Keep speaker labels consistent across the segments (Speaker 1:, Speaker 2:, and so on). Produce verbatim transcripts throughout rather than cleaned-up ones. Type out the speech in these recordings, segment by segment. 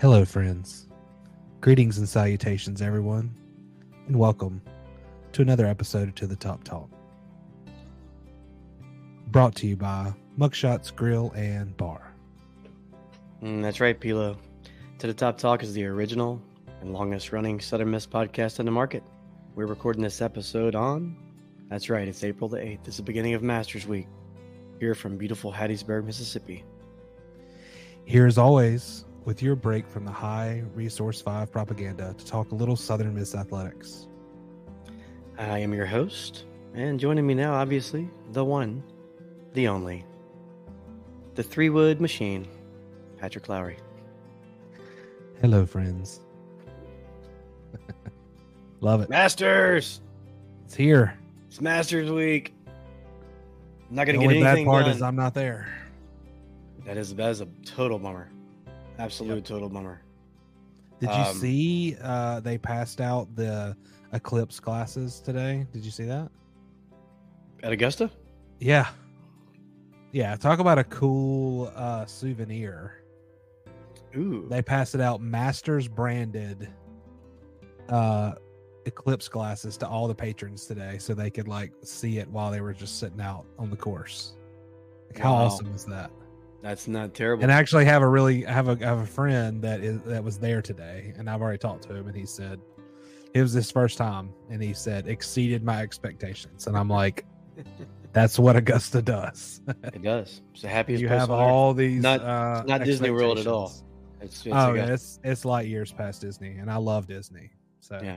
Speaker 1: Hello, friends. Greetings and salutations, everyone, and welcome to another episode of To the Top Talk. Brought to you by Mugshots Grill and Bar.
Speaker 2: Mm, that's right, Pilo. To the Top Talk is the original and longest running Southern Miss podcast in the market. We're recording this episode on, that's right, it's April the eighth. It's the beginning of Masters Week here from beautiful Hattiesburg, Mississippi.
Speaker 1: Here, as always, with your break from the high Resource five propaganda to talk a little Southern Miss athletics.
Speaker 2: I am your host, and joining me now, obviously, the one, the only, the three-wood machine, Patrick Lowry.
Speaker 1: Hello, friends. Love it.
Speaker 2: Masters!
Speaker 1: It's here.
Speaker 2: It's Masters Week. I'm not
Speaker 1: The
Speaker 2: going to get
Speaker 1: only bad
Speaker 2: anything
Speaker 1: part
Speaker 2: done.
Speaker 1: is I'm not there.
Speaker 2: That is, that is a total bummer. Absolute
Speaker 1: Yep.
Speaker 2: total bummer.
Speaker 1: Did you
Speaker 2: Um,
Speaker 1: see uh, they passed out the Eclipse glasses today? Did you see that?
Speaker 2: At Augusta?
Speaker 1: Yeah. Yeah, talk about a cool uh, souvenir.
Speaker 2: Ooh.
Speaker 1: They passed it out Masters branded uh, Eclipse glasses to all the patrons today so they could like see it while they were just sitting out on the course. Like, how
Speaker 2: Wow.
Speaker 1: awesome is that?
Speaker 2: That's not terrible.
Speaker 1: And I actually have a really I have a I have a friend that is that was there today, and I've already talked to him, and he said it was his first time, and he said exceeded my expectations, and I'm like, that's what Augusta does.
Speaker 2: It does. It's the happiest
Speaker 1: You
Speaker 2: place
Speaker 1: have
Speaker 2: on earth.
Speaker 1: all these
Speaker 2: Not-
Speaker 1: uh,
Speaker 2: not Disney World at all.
Speaker 1: expectations.
Speaker 2: It's, it's
Speaker 1: Oh
Speaker 2: Augusta.
Speaker 1: yeah, it's it's light years past Disney, and I love Disney. So
Speaker 2: Yeah.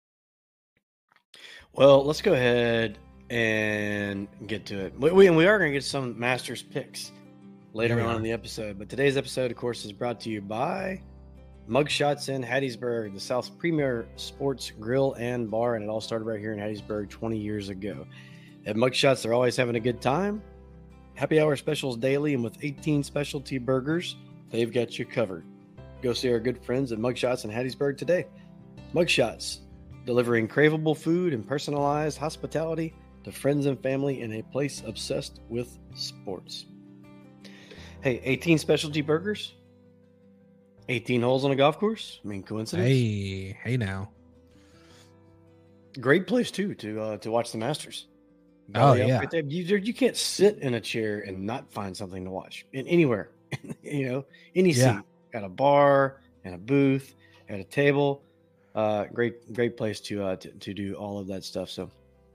Speaker 2: Well, let's go ahead and get to it. We, we, and we are going to get some Masters picks later
Speaker 1: Yeah, we
Speaker 2: on
Speaker 1: are.
Speaker 2: in the episode. But today's episode, of course, is brought to you by Mugshots in Hattiesburg, the South's premier sports grill and bar. And it all started right here in Hattiesburg twenty years ago. At Mugshots, they're always having a good time. Happy hour specials daily, and with eighteen specialty burgers, they've got you covered. Go see our good friends at Mugshots in Hattiesburg today. Mugshots, delivering craveable food and personalized hospitality to friends and family in a place obsessed with sports. Hey, eighteen specialty burgers? eighteen holes on a golf course? I mean, coincidence?
Speaker 1: hey, hey now.
Speaker 2: Great place, too, to uh, to watch the Masters.
Speaker 1: Oh,
Speaker 2: Belly up
Speaker 1: yeah.
Speaker 2: right there. You, there- you can't sit in a chair and not find something to watch in anywhere. you know, any
Speaker 1: Yeah.
Speaker 2: seat. Got a bar and a booth and a table. Uh, great, great place to, uh, to to do all of that stuff. So,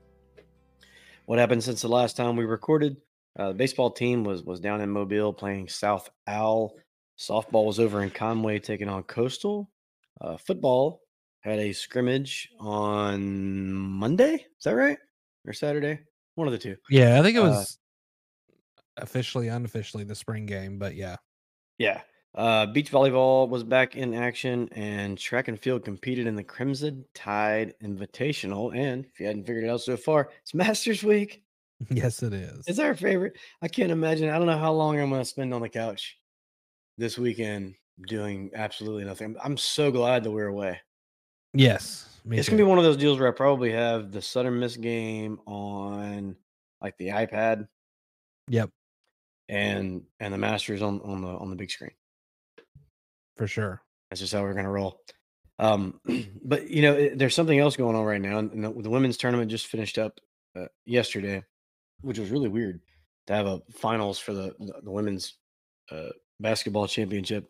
Speaker 2: what happened since the last time we recorded? Uh, the baseball team was was down in Mobile playing South Owl. Softball was over in Conway taking on Coastal. Uh, football had a scrimmage on Monday. Is that right? Or Saturday? One of the two.
Speaker 1: Yeah, I think it
Speaker 2: Uh,
Speaker 1: was officially, unofficially the spring game, but yeah.
Speaker 2: Yeah. Uh, beach volleyball was back in action, and track and field competed in the Crimson Tide Invitational. And if you hadn't figured it out so far, it's Masters Week.
Speaker 1: Yes, it is.
Speaker 2: It's our favorite. I can't imagine. I don't know how long I'm going to spend on the couch this weekend doing absolutely nothing. I'm, I'm so glad that we're away.
Speaker 1: Yes, me
Speaker 2: It's
Speaker 1: too.
Speaker 2: going to be one of those deals where I probably have the Southern Miss game on like the iPad
Speaker 1: Yep,
Speaker 2: and and the Masters on on the on the big screen.
Speaker 1: for sure.
Speaker 2: That's just how we're going to roll. Um, but you know, it, there's something else going on right now. And the, the women's tournament just finished up uh, yesterday, which was really weird to have a finals for the the, the women's uh, basketball championship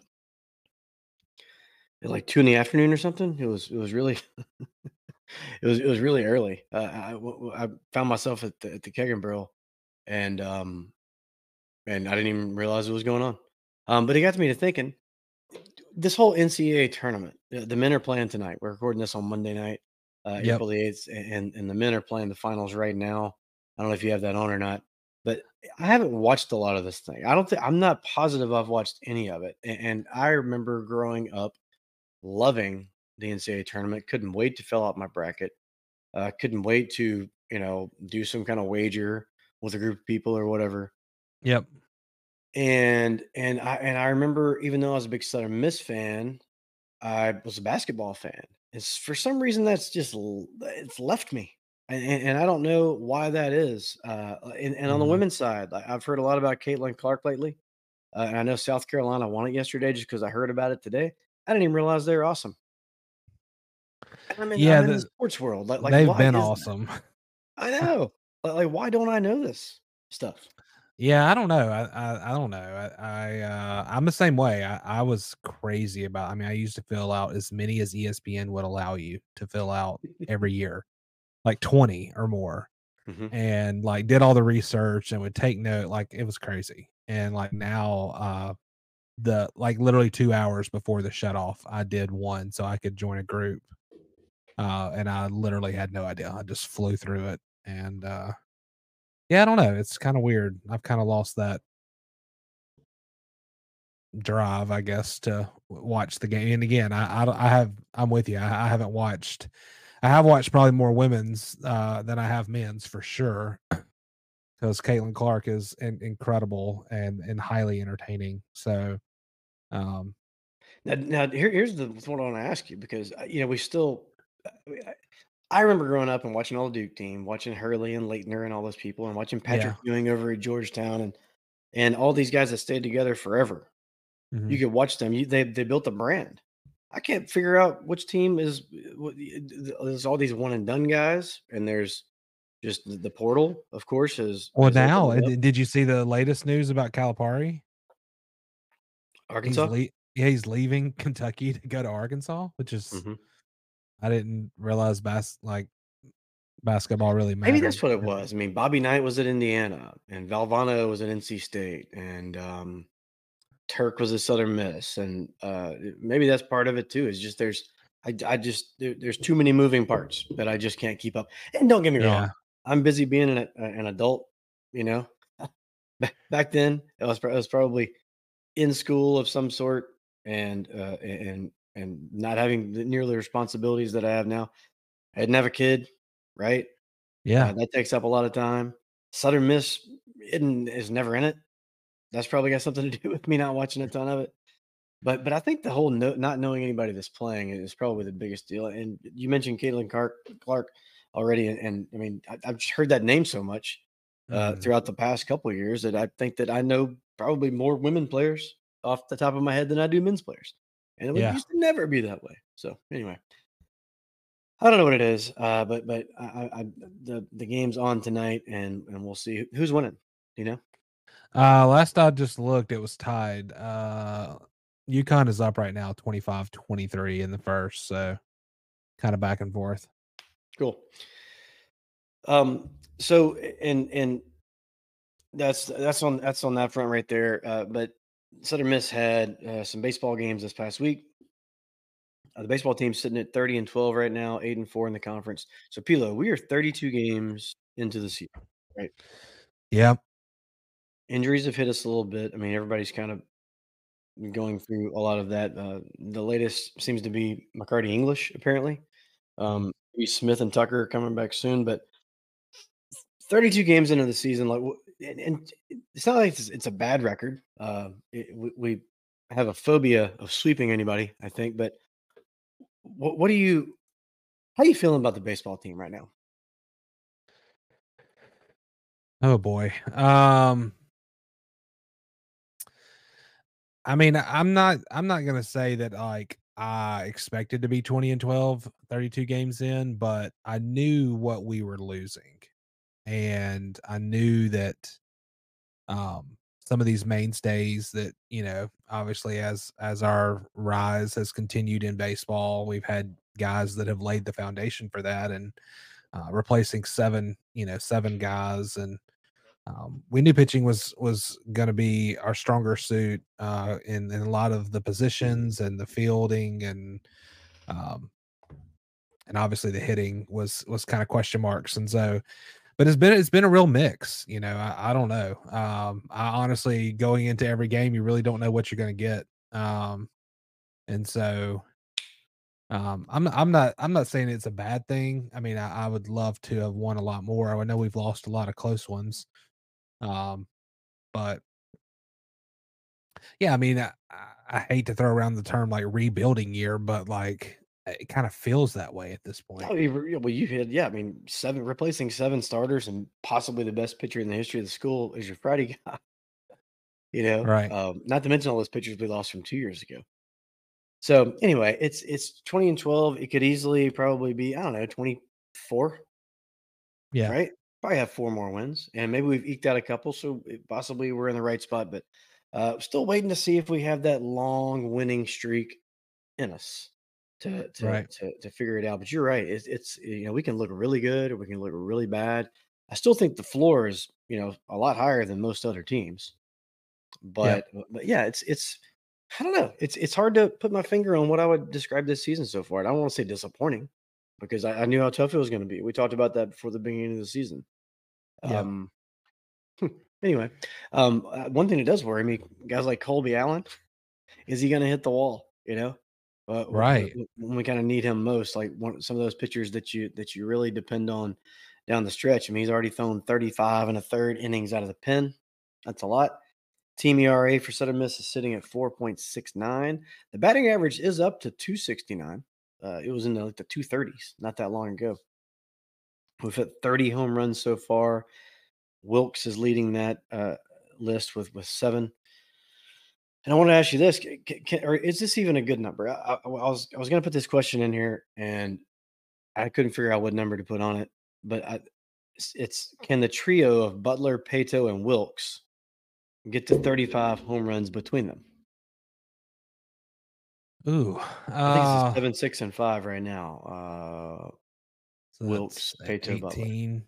Speaker 2: at like two in the afternoon or something. It was it was really it was it was really early. Uh, I, w- w- I found myself at the at the Keg and Barrel, and um and I didn't even realize what was going on. Um, but it got me to thinking. This whole N C double A tournament, the, the men are playing tonight. We're recording this on Monday night, uh,
Speaker 1: Yep.
Speaker 2: April the eighth, and, and the men are playing the finals right now. I don't know if you have that on or not, but I haven't watched a lot of this thing. I don't think I'm not positive I've watched any of it. And, and I remember growing up loving the N C double A tournament. Couldn't wait to fill out my bracket. Uh, couldn't wait to, you know, do some kind of wager with a group of people or whatever.
Speaker 1: Yep.
Speaker 2: And and I and I remember, even though I was a big Southern Miss fan, I was a basketball fan. It's for some reason that's just l- it's left me, and, and, and I don't know why that is. Uh, and, and on the
Speaker 1: Mhm.
Speaker 2: women's side, like, I've heard a lot about Caitlin Clark lately, uh, and I know South Carolina won it yesterday just because I heard about it today. I didn't even realize they were awesome. And I'm in
Speaker 1: Yeah,
Speaker 2: I'm in the
Speaker 1: the,
Speaker 2: sports world. Like like
Speaker 1: they've
Speaker 2: why
Speaker 1: been
Speaker 2: is that?
Speaker 1: awesome.
Speaker 2: I know. Like, like why don't I know this stuff?
Speaker 1: Yeah, I don't know. I I, I don't know. I, I uh, I'm the same way. I, I was crazy about. I mean, I used to fill out as many as E S P N would allow you to fill out every year, like twenty or more,
Speaker 2: Mhm.
Speaker 1: and like did all the research and would take note. Like it was crazy. And like now, uh, the like literally two hours before the shut off, I did one so I could join a group. Uh, and I literally had no idea. I just flew through it, and uh, yeah, I don't know. It's kind of weird. I've kind of lost that drive, I guess, to w- watch the game. And again, I I, I have I'm with you. I, I haven't watched. I have watched probably more women's uh, than I have men's for sure, because Caitlin Clark is in, incredible and and highly entertaining. So, um,
Speaker 2: Now, now here, here's the what I want to ask you because uh, you know we still. I, mean, I I remember growing up and watching all the Duke team, watching Hurley and Leitner and all those people, and watching
Speaker 1: yeah,
Speaker 2: Patrick Ewing over at Georgetown and and all these guys that stayed together forever.
Speaker 1: hmm
Speaker 2: You could watch them. You, they they built a brand. I can't figure out which team is. what- There's all these one and done guys, and there's just the, the portal. Of course, has
Speaker 1: Well,
Speaker 2: has
Speaker 1: now,
Speaker 2: opened
Speaker 1: uh,
Speaker 2: it up.
Speaker 1: did did you see the latest news about Calipari? He's
Speaker 2: Arkansas.
Speaker 1: le- yeah, he's leaving Kentucky to go to Arkansas, which is
Speaker 2: hmm
Speaker 1: I didn't realize bas- like basketball really
Speaker 2: Maybe
Speaker 1: mattered.
Speaker 2: that's what it
Speaker 1: And
Speaker 2: was. I mean, Bobby Knight was at Indiana, and Valvano was at N C State, and um, Turk was at Southern Miss, and uh, maybe that's part of it too. Is just there's I, I just there, there's too many moving parts that I just can't keep up. And don't get me wrong,
Speaker 1: yeah,
Speaker 2: I'm busy being an, an adult. You know, back, back then it was, it was probably in school of some sort, and uh, and and not having the, nearly the responsibilities that I have now. I didn't have a kid, right? Uh,
Speaker 1: yeah,
Speaker 2: that takes up a lot of time. Southern Miss isn't, is never in it. That's probably got something to do with me not watching a ton of it. But but I think the whole no, not knowing anybody that's playing is probably the biggest deal. And you mentioned Caitlin Clark, Clark already, and, and I mean I, I've just heard that name so much uh,
Speaker 1: mhm,
Speaker 2: throughout the past couple of years that I think that I know probably more women players off the top of my head than I do men's players, and it would
Speaker 1: yeah.
Speaker 2: used to never be that way. So anyway, I don't know what it is, uh, but but I, I, I the the game's on tonight, and and we'll see who's winning. You know.
Speaker 1: Uh, last I just looked, it was tied. Uh, UConn is up right now, twenty five twenty three in the first, so kind of back and forth.
Speaker 2: Cool. Um, so and and that's that's on that's on that front right there. Uh, but Southern Miss had uh, some baseball games this past week. Uh, the baseball team's sitting at thirty and twelve right now, eight and four in the conference. So Pilo, we are thirty-two games into the season, right?
Speaker 1: Yeah,
Speaker 2: Injuries have hit us a little bit. I mean, everybody's kind of going through a lot of that. Uh, the latest seems to be McCarty English, apparently.
Speaker 1: mhm.
Speaker 2: Um, maybe Smith and Tucker are coming back soon, but thirty-two games into the season, like, wh- and, and it's not like it's, it's a bad record. Uh, it, we, we have a phobia of sweeping anybody, I think. But what, what do you, how are you feeling about the baseball team right now?
Speaker 1: Oh boy. Um, I mean, I'm not I'm not gonna say that like I expected to be twenty and twelve, thirty two games in, but I knew what we were losing. And I knew that um some of these mainstays that, you know, obviously as as our rise has continued in baseball, we've had guys that have laid the foundation for that and uh, replacing seven, you know, seven guys and um, we knew pitching was was going to be our stronger suit uh, in in a lot of the positions and the fielding and um, and obviously the hitting was was kind of question marks and so but it's been it's been a real mix, you know. I, I don't know. Um, I honestly going into every game, you really don't know what you're going to get. Um, and so um, I'm I'm not I'm not saying it's a bad thing. I mean, I, I would love to have won a lot more. I know we've lost a lot of close ones. Um, but yeah, I mean, I, I I hate to throw around the term like rebuilding year, but like it kind of feels that way at this point.
Speaker 2: Oh, you were- yeah, well, you had, yeah, I mean, seven, replacing seven starters and possibly the best pitcher in the history of the school is your Friday guy, you know,
Speaker 1: Right.
Speaker 2: um, not to mention all those pitchers we lost from two years ago. So anyway, it's it's twenty and twelve. It could easily probably be, I don't know, twenty-four,
Speaker 1: Yeah.
Speaker 2: right? Probably have four more wins, and maybe we've eked out a couple, so it- possibly we're in the right spot. But uh, still waiting to see if we have that long winning streak in us to to
Speaker 1: Right.
Speaker 2: to to figure it out. But you're right. It's it's you know we can look really good or we can look really bad. I still think the floor is you know a lot higher than most other teams.
Speaker 1: Yep.
Speaker 2: But but yeah, it's it's I don't know. It's it's hard to put my finger on what I would describe this season so far. I don't want to say disappointing because I, I knew how tough it was going to be. We talked about that before the beginning of the season.
Speaker 1: Yep.
Speaker 2: Um, anyway, um, uh, one thing that does worry me, guys like Colby Allen, is he going to hit the wall? You know, uh, w- w-
Speaker 1: Right.
Speaker 2: w- when we kind of need him most, like one, some of those pitchers that you that you really depend on down the stretch. I mean, he's already thrown thirty-five and a third innings out of the pen. That's a lot. Team E R A for Southern Miss is sitting at four point six nine. The batting average is up to two sixty-nine. Uh, it was in the, like the two thirties not that long ago. We've hit thirty home runs so far. Wilkes is leading that uh, list with with seven. And I want to ask you this: can, can, or is this even a good number? I, I, I was I was going to put this question in here, and I couldn't figure out what number to put on it. But I, it's, it's can the trio of Butler, Pato, and Wilkes get to thirty-five home runs between them?
Speaker 1: Ooh.
Speaker 2: I think it's a
Speaker 1: Uh
Speaker 2: seven, six, and five right now. Uh,
Speaker 1: so that's
Speaker 2: Wilkes, Pato, Butler.
Speaker 1: eighteen.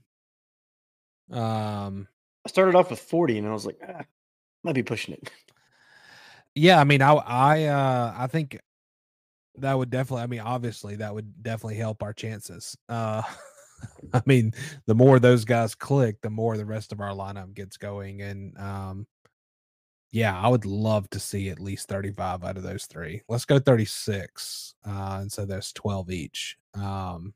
Speaker 1: Um
Speaker 2: I started off with forty, and I was like, ah, might be pushing it.
Speaker 1: yeah, I mean I I uh I think that would definitely I mean obviously that would definitely help our chances. Uh I mean the more those guys click, the more the rest of our lineup gets going and um yeah, I would love to see at least thirty-five out of those three. Let's go thirty-six. Uh and so there's twelve each. Um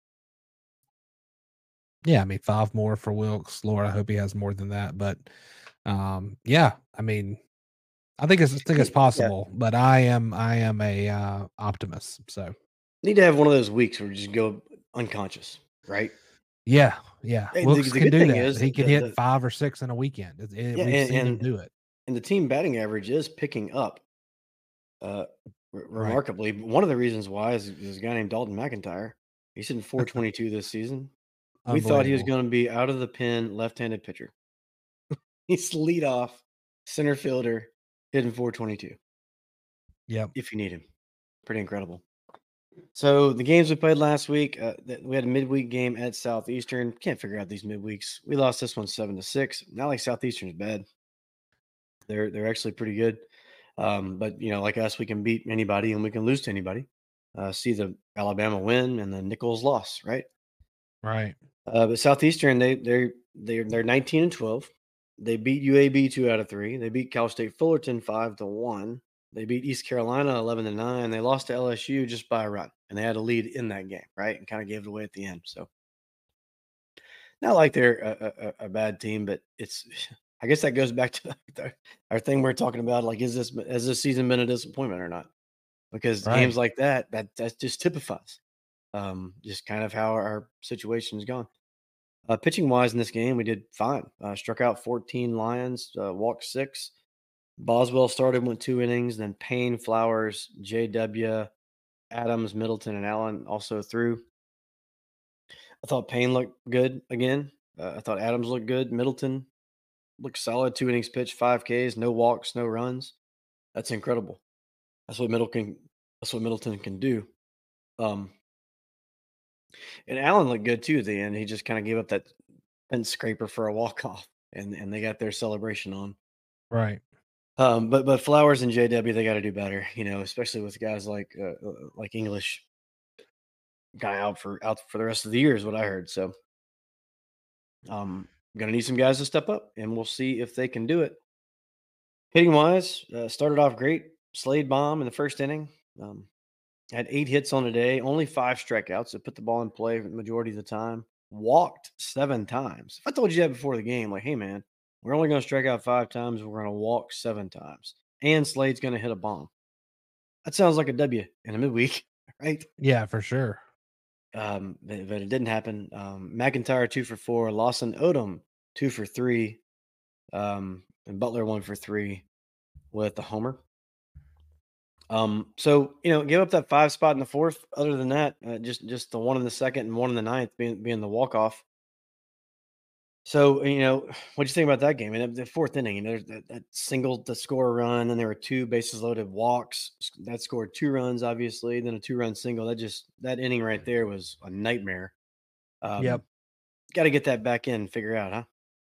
Speaker 1: Yeah, I mean, five more for Wilkes. Lord, I hope he has more than that, but, um, yeah, I mean, I think it's I think it's
Speaker 2: Yeah,
Speaker 1: possible, but I am I am a, uh, optimist, so
Speaker 2: need to have one of those weeks where you just go unconscious, right?
Speaker 1: yeah, yeah,
Speaker 2: And the,
Speaker 1: Wilkes
Speaker 2: the
Speaker 1: can
Speaker 2: good
Speaker 1: do
Speaker 2: thing
Speaker 1: that.
Speaker 2: is
Speaker 1: He can
Speaker 2: the
Speaker 1: hit
Speaker 2: the
Speaker 1: five or six in a weekend. It it
Speaker 2: yeah,
Speaker 1: we've
Speaker 2: and
Speaker 1: seen him
Speaker 2: and,
Speaker 1: do it.
Speaker 2: and the team batting average is picking up. Uh, re-
Speaker 1: Right.
Speaker 2: remarkably, one of the reasons why is, is a guy named Dalton McIntyre. He's hitting four twenty-two this season. We thought he was
Speaker 1: Unbelievable.
Speaker 2: going to be out of the pen, left-handed pitcher. He's lead off center fielder, hitting four twenty-two.
Speaker 1: Yep.
Speaker 2: If you need him, pretty incredible. So the games we played last week, uh, th- we had a midweek game at Southeastern. Can't figure out these midweeks. We lost this one seven to six. Not like Southeastern's bad. They're they're actually pretty good. Um, but you know, like us, we can beat anybody and we can lose to anybody. Uh, see the Alabama win and the Nichols loss, right?
Speaker 1: Right.
Speaker 2: Uh, but Southeastern, they they're they're they're nineteen and twelve. They beat U A B two out of three. They beat Cal State Fullerton five to one. They beat East Carolina eleven to nine. They lost to L S U just by a run, and they had a lead in that game, right? And kind of gave it away at the end. So not like they're a, a, a bad team, but it's I guess that goes back to our, our thing we're talking about. Like, is this has this season been a disappointment or not? Because games
Speaker 1: Right.
Speaker 2: like that, that that just typifies um, just kind of how our situation is gone. Uh, pitching wise in this game, we did fine. Uh, struck out fourteen Lions, uh, walked six. Boswell started, went two innings. Then Payne, Flowers, J W, Adams, Middleton, and Allen also threw. I thought Payne looked good again. Uh, I thought Adams looked good. Middleton looked solid. Two innings pitched, five Ks, no walks, no runs. That's incredible. That's what Middleton. That's what Middleton can do. Um, and Allen looked good too at the end. He just kind of gave up that fence scraper for a walk off, and and they got their celebration on.
Speaker 1: Right.
Speaker 2: Um, but but Flowers and J W, they got to do better, you know, especially with guys like uh, uh, like English guy out for out for the rest of the year is what I heard. So um, gonna need some guys to step up, and we'll see if they can do it. Hitting wise, uh, started off great. Slade bomb in the first inning. Um, had eight hits on the day, only five strikeouts. So put the ball in play the majority of the time. Walked seven times. If I told you that before the game, like, hey man, we're only going to strike out five times. We're going to walk seven times, and Slade's going to hit a bomb. That sounds like a W in a midweek, right?
Speaker 1: Yeah, for sure.
Speaker 2: Um, but, but it didn't happen. Um, McIntyre two for four. Lawson Odom two for three. Um, and Butler one for three with the homer. Um, so you know, give up that five spot in the fourth. Other than that, uh, just just the one in the second and one in the ninth being being the walk off. So you know, what do you think about that game? And the fourth inning, you know, there's that, that single to score a run, and there were two bases loaded walks s- that scored two runs, obviously. Then a two run single. That just that inning right there was a nightmare.
Speaker 1: Yep.
Speaker 2: Um, Got to get that back in, and figure out, huh?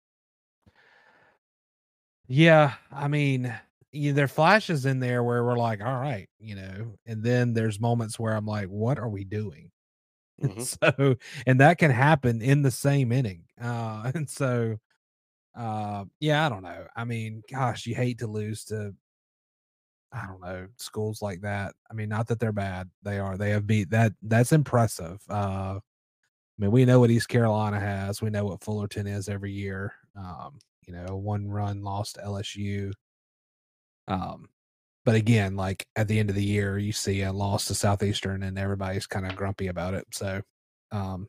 Speaker 1: Yeah, I mean, yeah, there are flashes in there where we're like, all right, you know, and then there's moments where I'm like, what are we doing?
Speaker 2: Hmm.
Speaker 1: So, and that can happen in the same inning. Uh, and so, uh, yeah, I don't know. I mean, gosh, you hate to lose to, I don't know, schools like that. I mean, not that they're bad. They are. They have beat that. That's impressive. Uh, I mean, we know what East Carolina has. We know what Fullerton is every year. Um, you know, one run lost to L S U. Um, but again, like at the end of the year, you see a loss to Southeastern and everybody's kind of grumpy about it. So, um,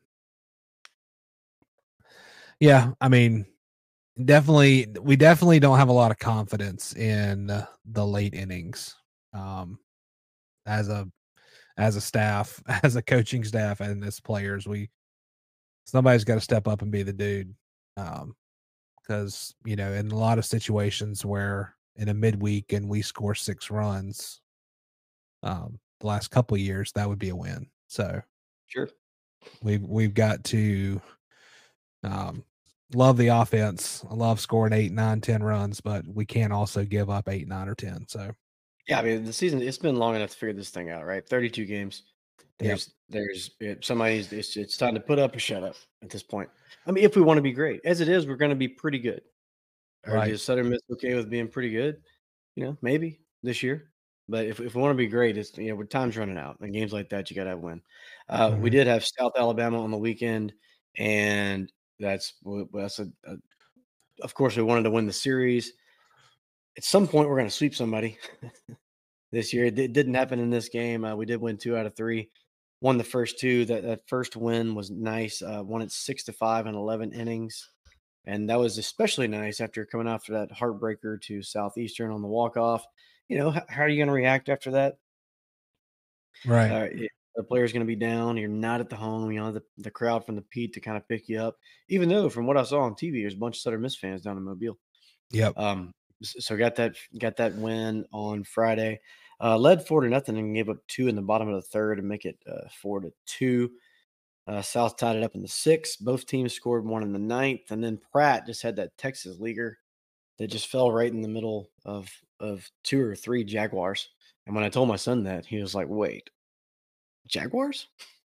Speaker 1: yeah, I mean, definitely, we definitely don't have a lot of confidence in uh, the late innings. Um, as a as a staff, as a coaching staff, and as players, we somebody's got to step up and be the dude. Um, because you know, in a lot of situations where in a midweek and we score six runs, um, the last couple of years, that would be a win. So
Speaker 2: Sure.
Speaker 1: we've we've got to um, love the offense. I love scoring eight, nine, ten runs, but we can't also give up eight, nine, or ten. So
Speaker 2: Yeah, I mean, the season it's been long enough to figure this thing out, right? thirty-two games.
Speaker 1: yep,
Speaker 2: There's there's it, somebody's it's it's time to put up or shut up at this point. I mean, if we want to be great. As it is, we're going to be pretty good. Or
Speaker 1: right.
Speaker 2: is Southern Miss okay with being pretty good? You know, maybe this year. But if, if we want to be great, it's you know, with time's running out. And games like that, you gotta win. Uh, we
Speaker 1: Mhm.
Speaker 2: did have South Alabama on the weekend, and that's w- that's a, a of course we wanted to win the series. At some point, we're gonna sweep somebody this year. It di- didn't happen in this game. Uh, we did win two out of three. Won the first two. That that first win was nice. Uh, won it six to five in eleven innings, and that was especially nice after coming after that heartbreaker to Southeastern on the walk off. You know, h- how are you going to react after that?
Speaker 1: Right.
Speaker 2: Uh, i- the player's going to be down. You're not at the home. You know, the, the crowd from the Pete to kind of pick you up. Even though, from what I saw on T V, there's a bunch of Southern Miss fans down in Mobile.
Speaker 1: Yep.
Speaker 2: Um, s- so got that got that win on Friday. Uh, led four to nothing and gave up two in the bottom of the third to make it uh, four to two. Uh, South tied it up in the sixth. Both teams scored one in the ninth, and then Pratt just had that Texas leaguer that just fell right in the middle of of two or three Jaguars. And when I told my son that, he was like, "Wait, Jaguars?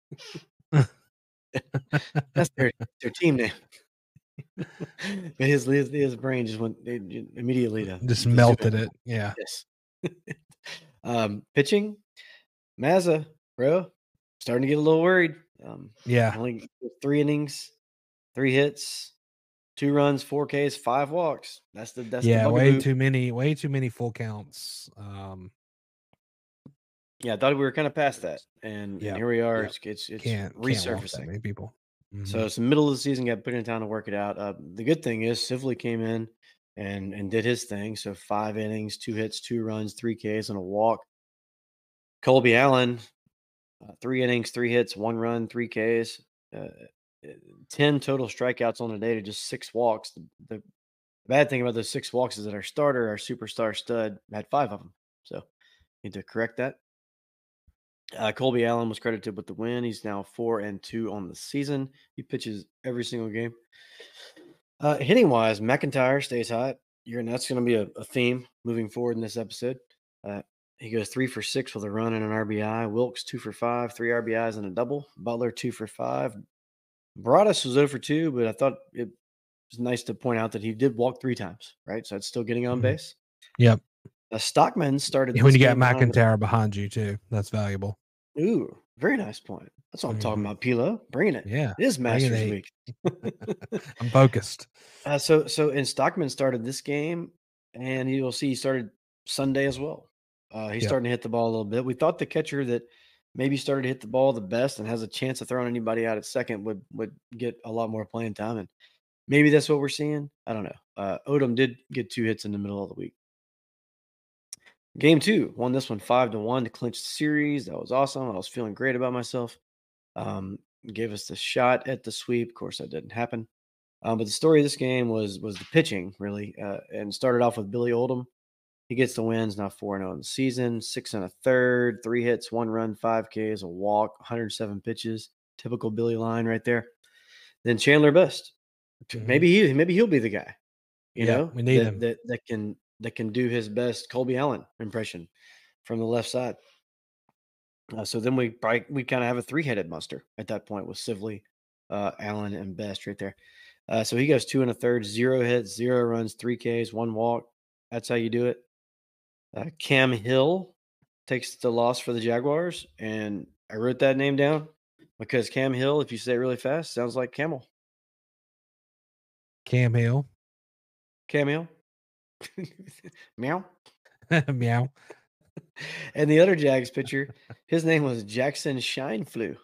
Speaker 2: That's their their team name." But his his his brain just went it, it- immediately to
Speaker 1: Just
Speaker 2: the zoo.
Speaker 1: melted it. Yeah.
Speaker 2: Yes. um, pitching, Mazza, bro, starting to get a little worried. Um,
Speaker 1: Yeah.
Speaker 2: only three innings, three hits, two runs, four Ks, five walks. That's the that's the
Speaker 1: Yeah. Way
Speaker 2: bugaboo.
Speaker 1: too many. Way too many full counts. Um.
Speaker 2: Yeah, I thought we were kind of past that, and and
Speaker 1: Yep.
Speaker 2: here we are.
Speaker 1: Yep.
Speaker 2: It's it's, it's
Speaker 1: Can't can't walk that
Speaker 2: resurfacing.
Speaker 1: many people.
Speaker 2: So
Speaker 1: Mhm.
Speaker 2: it's the middle of the season. Got put in time to work it out. Uh, the good thing is Sivley came in and and did his thing. So five innings, two hits, two runs, three Ks, and a walk. Colby Allen, uh, three innings, three hits, one run, three Ks. Uh, uh, ten total strikeouts on the day to just six walks. The, the bad thing about those six walks is that our starter, our superstar stud, had five of them. So need to correct that. Uh, Colby Allen was credited with the win. He's now four and two on the season. He pitches every single game. Uh, hitting wise, McIntyre stays hot. You're, and that's going to be a, a theme moving forward in this episode. Uh, he goes three for six with a run and an R B I. Wilkes two for five, three R B Is and a double. Butler two for five. Broadus was zero for two, but I thought it was nice to point out that he did walk three times, right? So it's still getting on
Speaker 1: Mhm.
Speaker 2: base.
Speaker 1: Yep.
Speaker 2: Uh, Stockman started
Speaker 1: When
Speaker 2: this
Speaker 1: you got
Speaker 2: game behind the
Speaker 1: McIntyre behind you too, that's valuable.
Speaker 2: Ooh, very nice point. That's what I'm talking
Speaker 1: Mhm.
Speaker 2: about, Pilo. Bringing it.
Speaker 1: Yeah.
Speaker 2: It is
Speaker 1: Bring it
Speaker 2: Masters
Speaker 1: eight.
Speaker 2: Week.
Speaker 1: I'm focused.
Speaker 2: uh, so, so, and Stockman started this game, and you'll see he started Sunday as well. Uh, he's
Speaker 1: Yep.
Speaker 2: starting to hit the ball a little bit. We thought the catcher that maybe started to hit the ball the best and has a chance of throwing anybody out at second would would get a lot more playing time, and maybe that's what we're seeing. I don't know. Uh, Odom did get two hits in the middle of the week. Game two, won this one five to one to clinch the series. That was awesome. I was feeling great about myself. Um, gave us the shot at the sweep. Of course, that didn't happen. Um, but the story of this game was was the pitching, really, uh, and started off with Billy Oldham. He gets the wins, now four and oh in the season, six and a third, three hits, one run, five Ks, a walk, one hundred seven pitches. Typical Billy line right there. Then Chandler Best.
Speaker 1: Mhm.
Speaker 2: Maybe he maybe he'll be the guy, you
Speaker 1: Yep,
Speaker 2: know,
Speaker 1: we need
Speaker 2: that
Speaker 1: him.
Speaker 2: that that can that can do his best Colby Allen impression from the left side. Uh, so then we probably we kind of have a three-headed monster at that point with Sibley, uh, Allen, and Best right there. Uh, so he goes two and a third, zero hits, zero runs, three Ks, one walk. That's how you do it. Uh, Cam Hill takes the loss for the Jaguars, and I wrote that name down because Cam Hill, if you say it really fast, sounds like camel.
Speaker 1: Cam Hill.
Speaker 2: Cam Hill. Meow.
Speaker 1: Meow.
Speaker 2: And the other Jags pitcher, his name was Jackson Shineflu.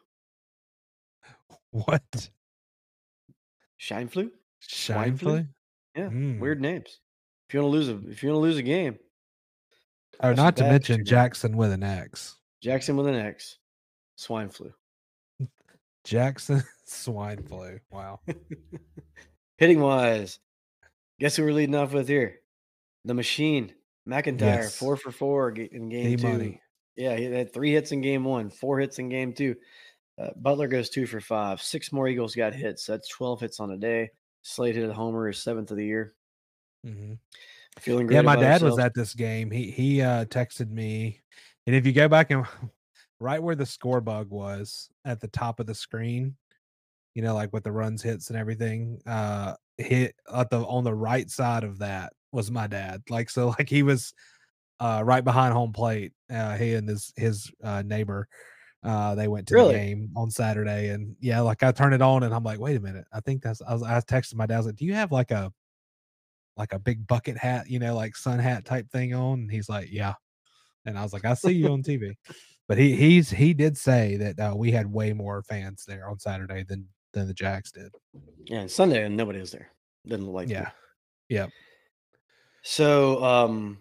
Speaker 1: What?
Speaker 2: Shineflu? Swine
Speaker 1: Shine
Speaker 2: flu?
Speaker 1: flu?
Speaker 2: Yeah,
Speaker 1: Mm.
Speaker 2: weird names. If you want to lose a if you want to lose a game,
Speaker 1: Oh,
Speaker 2: have some
Speaker 1: not to
Speaker 2: bad pitcher
Speaker 1: mention
Speaker 2: names.
Speaker 1: Jackson with an X.
Speaker 2: Jackson with an X. Swine flu.
Speaker 1: Jackson swine flu. Wow.
Speaker 2: Hitting wise, guess who we're leading off with here? The machine, McIntyre,
Speaker 1: Yes.
Speaker 2: four for four ga- in game
Speaker 1: D
Speaker 2: two.
Speaker 1: money.
Speaker 2: Yeah, he had three hits in game one, four hits in game two. Uh, Butler goes two for five. Six more Eagles got hits. That's twelve hits on a day. Slade hit a homer, his seventh of the year.
Speaker 1: Hmm.
Speaker 2: Feeling
Speaker 1: Yeah,
Speaker 2: great
Speaker 1: my
Speaker 2: about
Speaker 1: dad was
Speaker 2: ourselves.
Speaker 1: at this game. He he uh texted me, and if you go back and right where the score bug was at the top of the screen, you know, like with the runs, hits, and everything, uh, hit at the on the right side of that was my dad. Like so, like he was uh right behind home plate. Uh, he and his his uh, neighbor, uh, they went to the
Speaker 2: Really?
Speaker 1: game on Saturday, and yeah, like I turned it on, and I'm like, wait a minute, I think that's. I was I texted my dad. I was like, do you have like a like a big bucket hat, you know, like sun hat type thing on? And he's like, yeah. And I was like, I see you on T V. But he he's he did say that uh, we had way more fans there on Saturday than than the Jags did.
Speaker 2: Yeah, and Sunday and nobody was there. Didn't look like to
Speaker 1: Yeah.
Speaker 2: me.
Speaker 1: Yeah.
Speaker 2: So um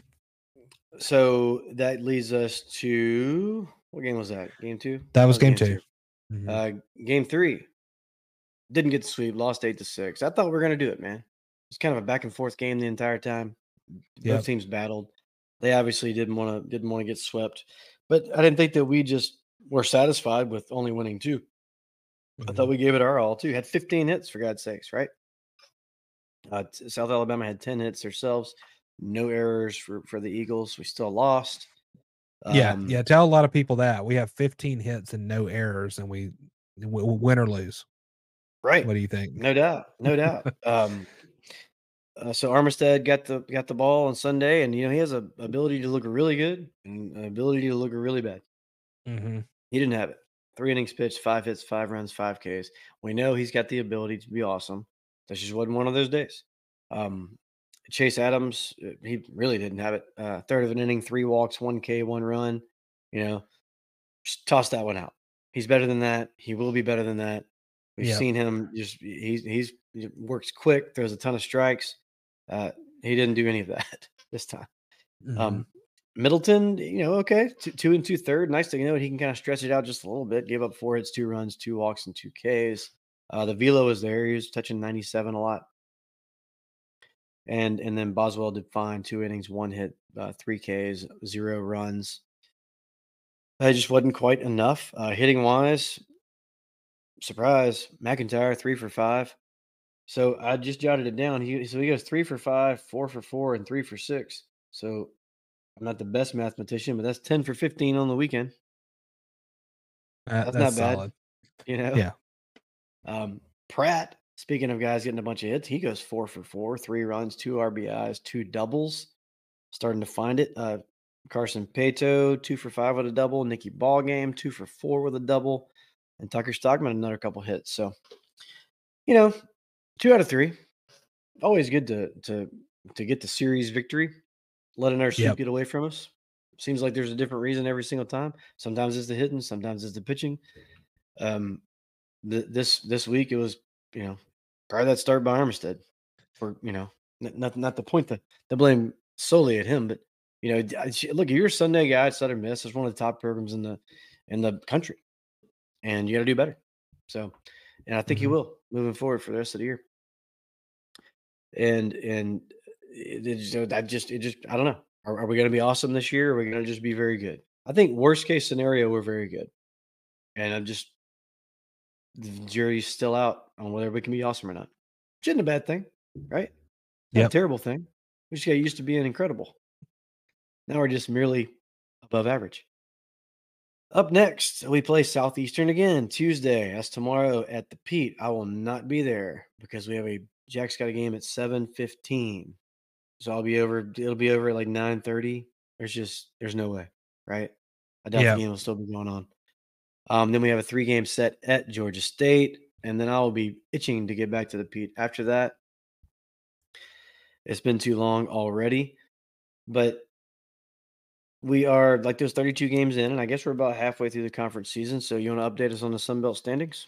Speaker 2: so that leads us to what game was that? Game two?
Speaker 1: That
Speaker 2: That
Speaker 1: was
Speaker 2: was
Speaker 1: game
Speaker 2: game
Speaker 1: two.
Speaker 2: two.
Speaker 1: Mhm.
Speaker 2: Uh game three. Didn't get the sweep, lost eight to six. I thought we were gonna do it, man. It's kind of a back and forth game the entire time. Both
Speaker 1: Yep.
Speaker 2: teams battled. They obviously didn't want to didn't want to get swept. But I didn't think that we just were satisfied with only winning two. I thought
Speaker 1: Mhm.
Speaker 2: we gave it our all too. Had fifteen hits for God's sakes, right? Uh, t- South Alabama had ten hits themselves. No errors for, for the Eagles. We still lost.
Speaker 1: Yeah.
Speaker 2: Um,
Speaker 1: Yeah. Tell a lot of people that we have fifteen hits and no errors, and we w- win or lose.
Speaker 2: right.
Speaker 1: What do you think?
Speaker 2: No doubt. No doubt. Um, uh, so Armistead got the got the ball on Sunday, and you know he has a ability to look really good and an ability to look really bad.
Speaker 1: Hmm.
Speaker 2: He didn't have it. Three innings pitched, five hits, five runs, five Ks. We know he's got the ability to be awesome. This just wasn't one of those days. Um, Chase Adams, uh, he really didn't have it. Uh, third of an inning, three walks, one K, one run. You know, just toss that one out. He's better than that. He will be better than that. We've
Speaker 1: Yep.
Speaker 2: seen him just he's he's he works quick, throws a ton of strikes. Uh, he didn't do any of that this time.
Speaker 1: Hmm.
Speaker 2: Um, Middleton, you know, okay, two, two and two third. Nice to know he can kind of stretch it out just a little bit. Gave up four hits, two runs, two walks, and two Ks. Uh, the velo was there. He was touching ninety-seven a lot. And and then Boswell did fine. Two innings, one hit, uh, three Ks, zero runs. That just wasn't quite enough. Uh, hitting wise, surprise, McIntyre three for five. So I just jotted it down. He so he goes three for five, four for four, and three for six. So I'm not the best mathematician, but that's ten for fifteen on the weekend.
Speaker 1: Uh,
Speaker 2: That's
Speaker 1: that's
Speaker 2: not bad,
Speaker 1: solid.
Speaker 2: you know.
Speaker 1: Yeah.
Speaker 2: Um, Pratt, speaking of guys getting a bunch of hits, he goes four for four, three runs, two R B Is, two doubles. Starting to find it. Uh, Carson Pato, two for five with a double. Nicky Ballgame, two for four with a double. And Tucker Stockman, another couple hits. So, you know, two out of three. Always good to to to get the series victory. Letting our sweep
Speaker 1: Yep.
Speaker 2: get away from us. Seems like there's a different reason every single time. Sometimes it's the hitting, sometimes it's the pitching. Um, th- this this week it was, you know, probably that start by Armstead for, you know, n- not not to point the, the blame solely at him, but You know, d- I- sh- look, you're a Sunday guy at Southern Miss. It's one of the top programs in the in the country, and you got to do better. So, and I think you
Speaker 1: Hmm.
Speaker 2: will moving forward for the rest of the year. And and it, it, so that just it just I don't know. Are, are we going to be awesome this year? Or are we going to just be very good? I think worst case scenario, we're very good, and I'm just the jury's still out on whether we can be awesome or not. Which isn't a bad thing, right? Not a
Speaker 1: Yep.
Speaker 2: terrible thing. We just got used to being incredible. Now we're just merely above average. Up next, we play Southeastern again Tuesday. That's tomorrow at the Pete. I will not be there because we have a Jack's got a game at seven fifteen. So I'll be over. It'll be over at like nine thirty. There's just there's no way, right? I doubt the
Speaker 1: Yep.
Speaker 2: game will still be going on. Um, then we have a three game set at Georgia State, and then I'll be itching to get back to the Pete. After that, it's been too long already. But we are like there's thirty-two games in, and I guess we're about halfway through the conference season. So you want to update us on the Sun Belt standings?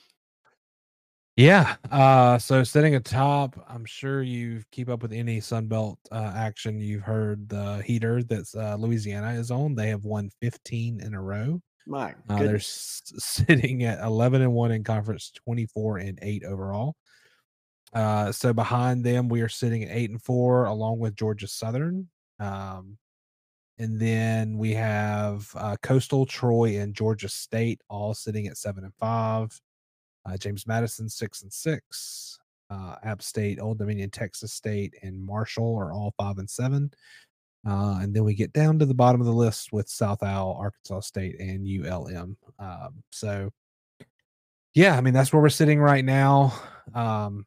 Speaker 1: Yeah. Uh, so sitting atop, I'm sure you keep up with any Sunbelt uh, action. You've heard the heater that's uh, Louisiana is on. They have won fifteen in a row.
Speaker 2: My
Speaker 1: Uh, they're
Speaker 2: goodness.
Speaker 1: s- sitting at eleven and one in conference, twenty-four and eight overall. Uh, so behind them, we are sitting at eight and four, along with Georgia Southern. Um, and then we have uh, Coastal, Troy, and Georgia State all sitting at seven and five. Uh, James Madison six and six. Uh, App State, Old Dominion, Texas State, and Marshall are all five and seven. Uh, and then we get down to the bottom of the list with South Al, Arkansas State, and U L M. Um, so, yeah, I mean that's where we're sitting right now. Um,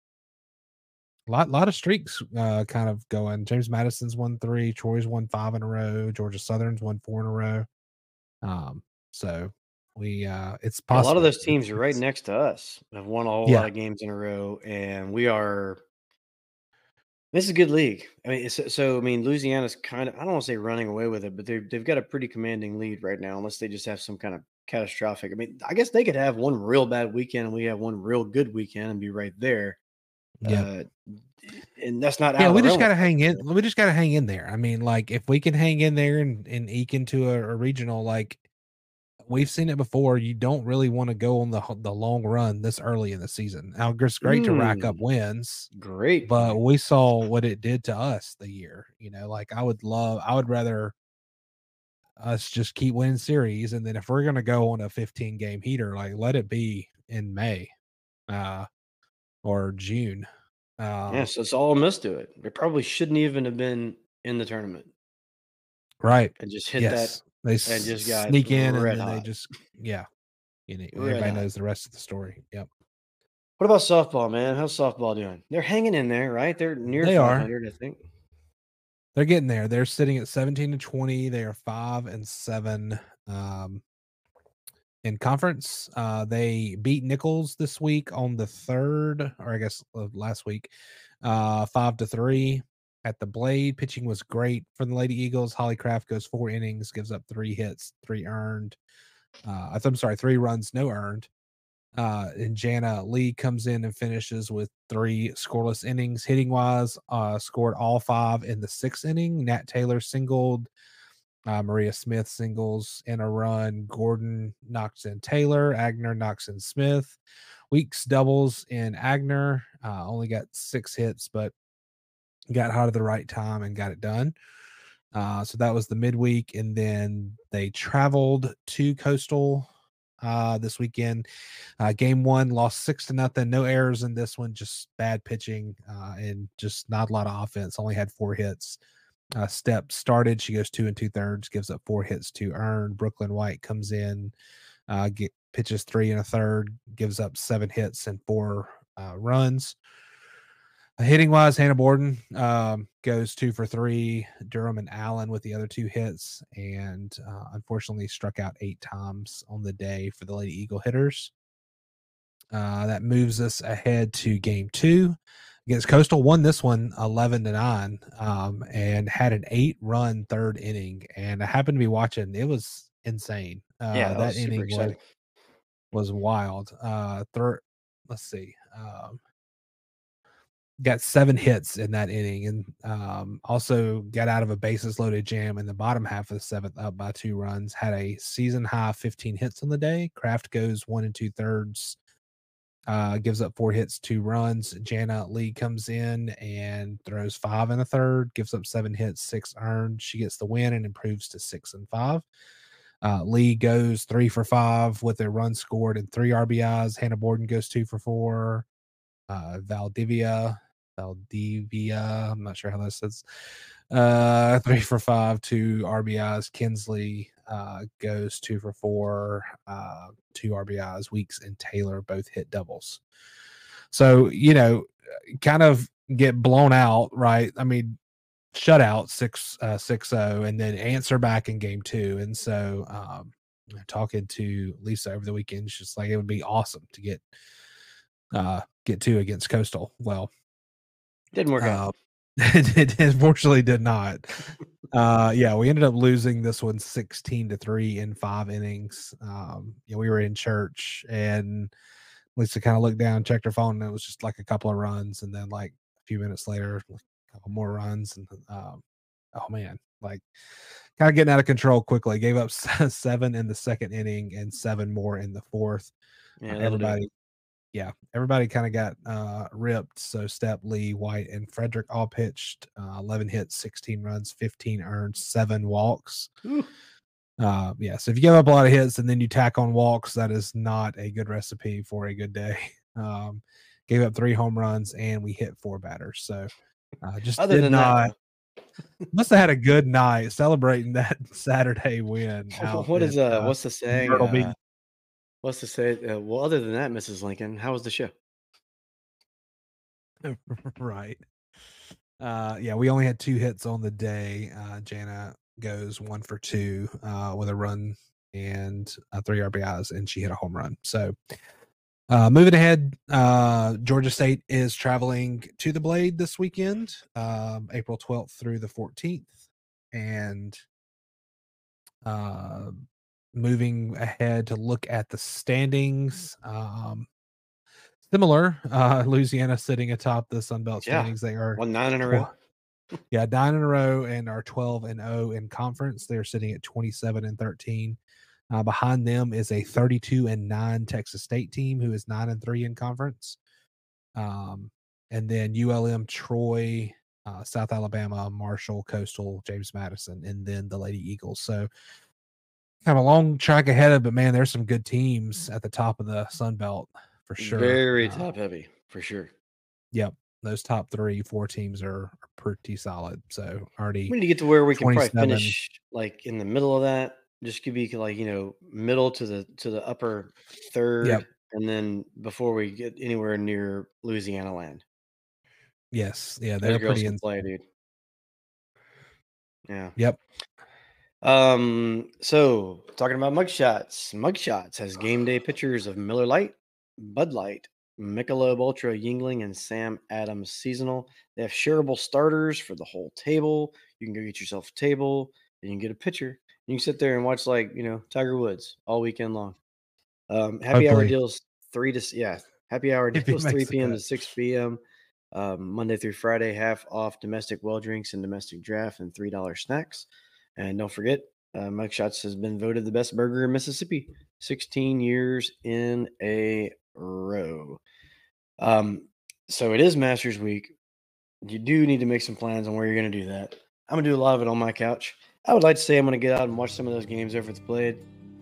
Speaker 1: lot lot of streaks uh, kind of going. James Madison's won three, Troy's won five in a row, Georgia Southern's won four in a row. Um, so we uh, it's
Speaker 2: Yeah, a lot of
Speaker 1: possible.
Speaker 2: those
Speaker 1: It's,
Speaker 2: teams are right
Speaker 1: it's
Speaker 2: next to us. Have won a whole lot
Speaker 1: yeah,
Speaker 2: of games in a row, and we are. This is a good league. I mean, so, so I mean, Louisiana's kind of I don't want to say running away with it, but they they've got a pretty commanding lead right now, unless they just have some kind of catastrophic. I mean, I guess they could have one real bad weekend and we have one real good weekend and be right there.
Speaker 1: yeah.
Speaker 2: Uh, and that's not
Speaker 1: Yeah,
Speaker 2: out of
Speaker 1: we
Speaker 2: the
Speaker 1: just
Speaker 2: realm of
Speaker 1: gotta hang in.
Speaker 2: possibility.
Speaker 1: We just gotta hang in there. I mean, like if we can hang in there and, and eke into a, a regional, like we've seen it before. You don't really want to go on the h- the long run this early in the season. Now, it's great to rack up
Speaker 2: Mm,
Speaker 1: wins,
Speaker 2: great
Speaker 1: but
Speaker 2: point.
Speaker 1: we saw what it did to us the year. You know, like I would love, I would rather us just keep winning series, and then if we're gonna go on a fifteen game heater, like let it be in May, uh, or June. Um,
Speaker 2: Yes, that's all missed to it. They probably shouldn't even have been in the tournament
Speaker 1: right.
Speaker 2: and just hit that
Speaker 1: Yes, they
Speaker 2: and
Speaker 1: s-
Speaker 2: just got
Speaker 1: sneak in, and
Speaker 2: red
Speaker 1: then they
Speaker 2: hot.
Speaker 1: just yeah. You know,
Speaker 2: Red
Speaker 1: everybody
Speaker 2: hot.
Speaker 1: knows the rest of the story. Yep.
Speaker 2: What about softball, man? How's softball doing? They're hanging in there, right? They're near
Speaker 1: They are.
Speaker 2: five hundred, I think.
Speaker 1: They're getting there. They're sitting at seventeen and twenty. They are five and seven um, in conference. Uh, they beat Nichols this week on the third, or I guess uh, last week, uh, five to three at the Blade. Pitching was great for the Lady Eagles. Holly Craft goes four innings, gives up three hits, three earned. Uh, I'm sorry, three runs, no earned. Uh, and Jana Lee comes in and finishes with three scoreless innings. Hitting wise, uh, scored all five in the sixth inning. Nat Taylor singled. Uh, Maria Smith singles in a run. Gordon knocks in Taylor. Agner knocks in Smith. Weeks doubles in Agner. Uh, only got six hits, but got hot at the right time and got it done. Uh, so that was the midweek, and then they traveled to Coastal uh, this weekend. Uh, game one lost six to nothing. No errors in this one, just bad pitching uh, and just not a lot of offense. Only had four hits. Uh, Step started. She goes two and two thirds, gives up four hits to earn. Brooklyn White comes in, uh, get, pitches three and a third, gives up seven hits and four uh, runs. Uh, hitting wise, Hannah Borden um, goes two for three. Durham and Allen with the other two hits, and uh, unfortunately struck out eight times on the day for the Lady Eagle hitters. Uh, that moves us ahead to game two against Coastal. Won this one eleven to nine, um, and had an eight run third inning. And I happened to be watching. It was insane.
Speaker 2: Yeah,
Speaker 1: Uh,
Speaker 2: that
Speaker 1: that
Speaker 2: was super
Speaker 1: inning was
Speaker 2: exciting.
Speaker 1: was wild. Uh, third, let's see. Um, got seven hits in that inning, and um, also got out of a bases loaded jam in the bottom half of the seventh, up by two runs. Had a season high fifteen hits on the day. Kraft goes one and two thirds, uh, gives up four hits, two runs. Jana Lee comes in and throws five in the third, gives up seven hits, six earned. She gets the win and improves to six and five. Uh, Lee goes three for five with a run scored and three R B Is. Hannah Borden goes two for four. Uh, Valdivia, Valdivia, I'm not sure how that says. Uh, three for five, two R B Is. Kinsley uh, goes two for four, uh, two R B Is. Weeks and Taylor both hit doubles. So, you know, kind of get blown out, right? I mean, shutout six uh six zero, and then answer back in game two. And so um talking to Lisa over the weekend, she's just like, it would be awesome to get uh get two against Coastal. Well,
Speaker 2: didn't work
Speaker 1: uh,
Speaker 2: out.
Speaker 1: it, it unfortunately did not. Uh yeah, we ended up losing this one sixteen to three in five innings. Um you know, we were in church, and Lisa kind of looked down, checked her phone, and it was just like a couple of runs, and then like a few minutes later, like a couple more runs, and um oh man, like kind of getting out of control quickly. Gave up seven in the second inning and seven more in the fourth.
Speaker 2: Yeah,
Speaker 1: Uh, everybody, yeah, everybody kind of got uh, ripped. So Step, Lee, White, and Frederick all pitched uh, eleven hits, sixteen runs, fifteen earned, seven walks.
Speaker 2: Ooh.
Speaker 1: Uh, yeah, so if you give up a lot of hits and then you tack on walks, that is not a good recipe for a good day. Um, gave up three home runs, and we hit four batters. So uh, just
Speaker 2: Other
Speaker 1: did
Speaker 2: than
Speaker 1: not.
Speaker 2: that,
Speaker 1: must have had a good night celebrating that Saturday win. Out
Speaker 2: what is
Speaker 1: at,
Speaker 2: uh,
Speaker 1: uh,
Speaker 2: what's the saying?
Speaker 1: Myrtle
Speaker 2: Uh,
Speaker 1: Beach.
Speaker 2: what's the say? Uh, well, other than that, Missus Lincoln, how was the show?
Speaker 1: Right. Uh, yeah, we only had two hits on the day. Uh, Jana goes one for two uh, with a run and uh, three R B Is, and she hit a home run. So uh, moving ahead, uh, Georgia State is traveling to the Blade this weekend, um, April twelfth through the fourteenth. And uh, moving ahead to look at the standings, um, similar, uh, Louisiana sitting atop the Sun Belt
Speaker 2: Yeah,
Speaker 1: standings. They are
Speaker 2: one nine in a row.
Speaker 1: Yeah, nine in a row, and are twelve and oh in conference. They're sitting at twenty-seven and thirteen. Uh, behind them is a thirty-two and nine Texas State team who is nine and three in conference. Um, and then U L M, Troy, uh, South Alabama, Marshall, Coastal, James Madison, and then the Lady Eagles. So kind of a long track ahead of, but man, there's some good teams at the top of the Sun Belt for sure.
Speaker 2: Very
Speaker 1: uh,
Speaker 2: top heavy for sure.
Speaker 1: Yep. Those top three, four teams are, are pretty solid. So already
Speaker 2: we need to get to where we can probably
Speaker 1: twenty-seven
Speaker 2: finish like in the middle of that. Just could be like, you know, middle to the to the upper third,
Speaker 1: Yep.
Speaker 2: and then before we get anywhere near Louisiana land.
Speaker 1: Yes. Yeah,
Speaker 2: Those
Speaker 1: they're
Speaker 2: girls
Speaker 1: pretty
Speaker 2: can
Speaker 1: in
Speaker 2: play, dude. Yeah.
Speaker 1: Yep.
Speaker 2: Um, so talking about mugshots, mugshots has game day pictures of Miller Lite, Bud Light, Michelob Ultra, Yingling, and Sam Adams Seasonal. They have shareable starters for the whole table. You can go get yourself a table, and you can get a pitcher. You can sit there and watch, like, you know, Tiger Woods all weekend long. Um, happy hour
Speaker 1: Hopefully.
Speaker 2: deals three to yeah, happy hour
Speaker 1: If he
Speaker 2: deals
Speaker 1: makes
Speaker 2: three
Speaker 1: the
Speaker 2: p.m.
Speaker 1: cut.
Speaker 2: to six p.m. Um, Monday through Friday, half off domestic well drinks and domestic draft, and three dollar snacks. And don't forget, uh, Mugshots has been voted the best burger in Mississippi sixteen years in a row. Um, so it is Masters Week. You do need to make some plans on where you're going to do that. I'm going to do a lot of it on my couch. I would like to say I'm going to get out and watch some of those games over at the Blade.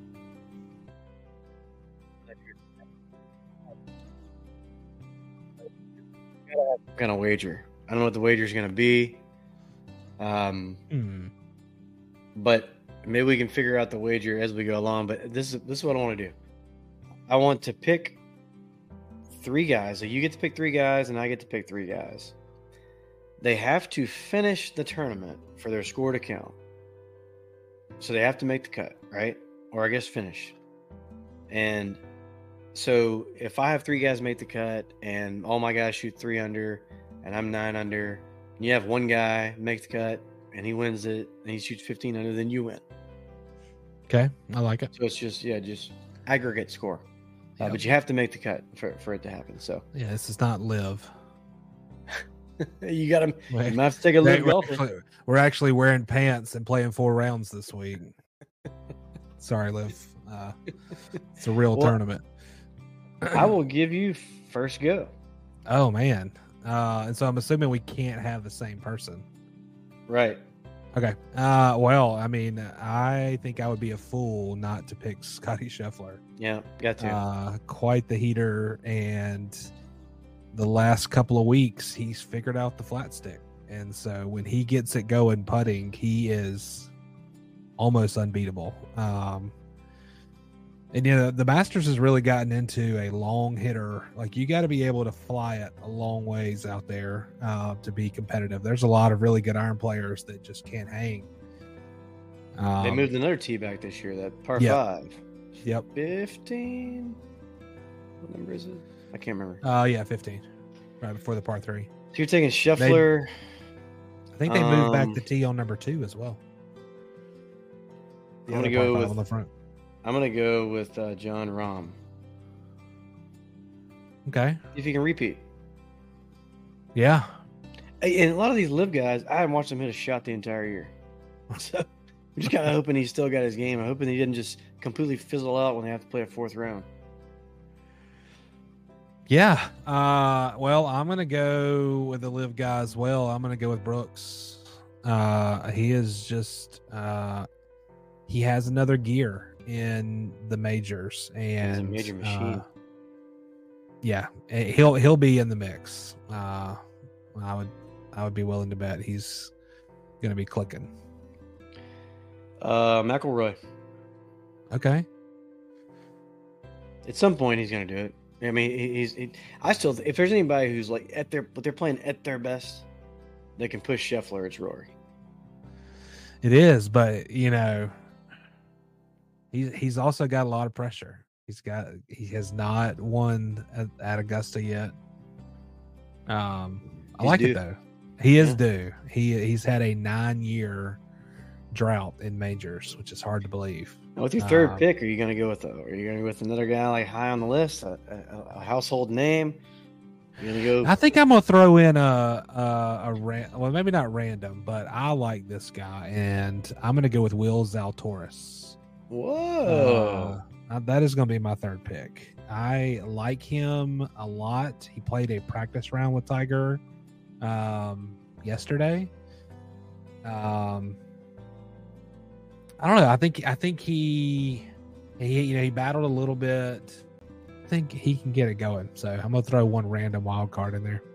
Speaker 2: I'm going to wager. I don't know what the wager is going to be. Um,
Speaker 1: Mm.
Speaker 2: But maybe we can figure out the wager as we go along. But this is this is what I want to do. I want to pick three guys. So you get to pick three guys, and I get to pick three guys. They have to finish the tournament for their score to count. So they have to make the cut, right? Or I guess finish. And so if I have three guys make the cut, and all my guys shoot three under, and I'm nine under, and you have one guy make the cut, and he wins it, and he shoots fifteen under, then you win.
Speaker 1: Okay, I like it.
Speaker 2: So it's just, yeah, just aggregate score. Uh,
Speaker 1: Yep.
Speaker 2: but you have to make the cut for, for it to happen. So
Speaker 1: Yeah, this is not live.
Speaker 2: You got to.
Speaker 1: Wait,
Speaker 2: You might have to take a
Speaker 1: We're
Speaker 2: live golfing.
Speaker 1: actually, we're actually wearing pants and playing four rounds this week. Sorry, Liv. Uh, it's a real
Speaker 2: Well,
Speaker 1: tournament.
Speaker 2: I will give you first go.
Speaker 1: Oh man. Uh, and so I'm assuming we can't have the same person.
Speaker 2: Right.
Speaker 1: Okay. Uh, well, I mean, I think I would be a fool not to pick Scotty Scheffler.
Speaker 2: Yeah, got to.
Speaker 1: Uh, quite the heater, and the last couple of weeks he's figured out the flat stick, and so when he gets it going putting, he is almost unbeatable. Um, and you know, the Masters has really gotten into a long hitter. Like, you got to be able to fly it a long ways out there uh, to be competitive. There's a lot of really good iron players that just can't hang. Um,
Speaker 2: They moved another tee back this year, that par
Speaker 1: yeah.
Speaker 2: five.
Speaker 1: Yep.
Speaker 2: fifteen. What number is it? I can't remember.
Speaker 1: Uh, yeah, fifteen, right before the par three.
Speaker 2: So you're taking Scheffler.
Speaker 1: I think they moved back
Speaker 2: Um,
Speaker 1: the tee on number two as well. The
Speaker 2: I'm
Speaker 1: other
Speaker 2: gonna go
Speaker 1: par five
Speaker 2: with-
Speaker 1: on the front.
Speaker 2: I'm gonna go with uh, John Rahm.
Speaker 1: Okay.
Speaker 2: See if he can repeat.
Speaker 1: Yeah.
Speaker 2: Hey, and a lot of these live guys, I haven't watched him hit a shot the entire year. So I'm just kind of hoping he's still got his game. I'm hoping he didn't just completely fizzle out when they have to play a fourth round.
Speaker 1: Yeah. Uh, well, I'm gonna go with the live guy as well. I'm gonna go with Brooks. Uh, he is just uh, he has another gear in the majors, and
Speaker 2: He's a major machine.
Speaker 1: uh, yeah, eh, he'll he'll be in the mix. Uh, I would I would be willing to bet he's gonna be clicking.
Speaker 2: Uh, McIlroy.
Speaker 1: Okay.
Speaker 2: At some point, he's gonna do it. I mean, he- he's. He, I still, if there's anybody who's like at their, but they're playing at their best, they can push Scheffler. It's Rory.
Speaker 1: It is, but you know, he's he's also got a lot of pressure. He's got he has not won at, at Augusta yet. Um, I
Speaker 2: He's
Speaker 1: like
Speaker 2: due.
Speaker 1: it though. He is
Speaker 2: Yeah.
Speaker 1: due. He he's had a nine year drought in majors, which is hard to believe.
Speaker 2: Now, with your third
Speaker 1: Um,
Speaker 2: pick, are you gonna go with a, are you gonna go with another guy like high on the list, a, a, a household name? You're gonna go.
Speaker 1: I think I'm gonna throw in a a, a ran- well, maybe not random, but I like this guy, and I'm gonna go with Will Zalatoris.
Speaker 2: Whoa.
Speaker 1: Uh, that is going to be my third pick. I like him a lot. He played a practice round with Tiger um, yesterday. Um, I don't know. I think I think he he you know he battled a little bit. I think he can get it going. So I'm gonna throw one random wild card in there.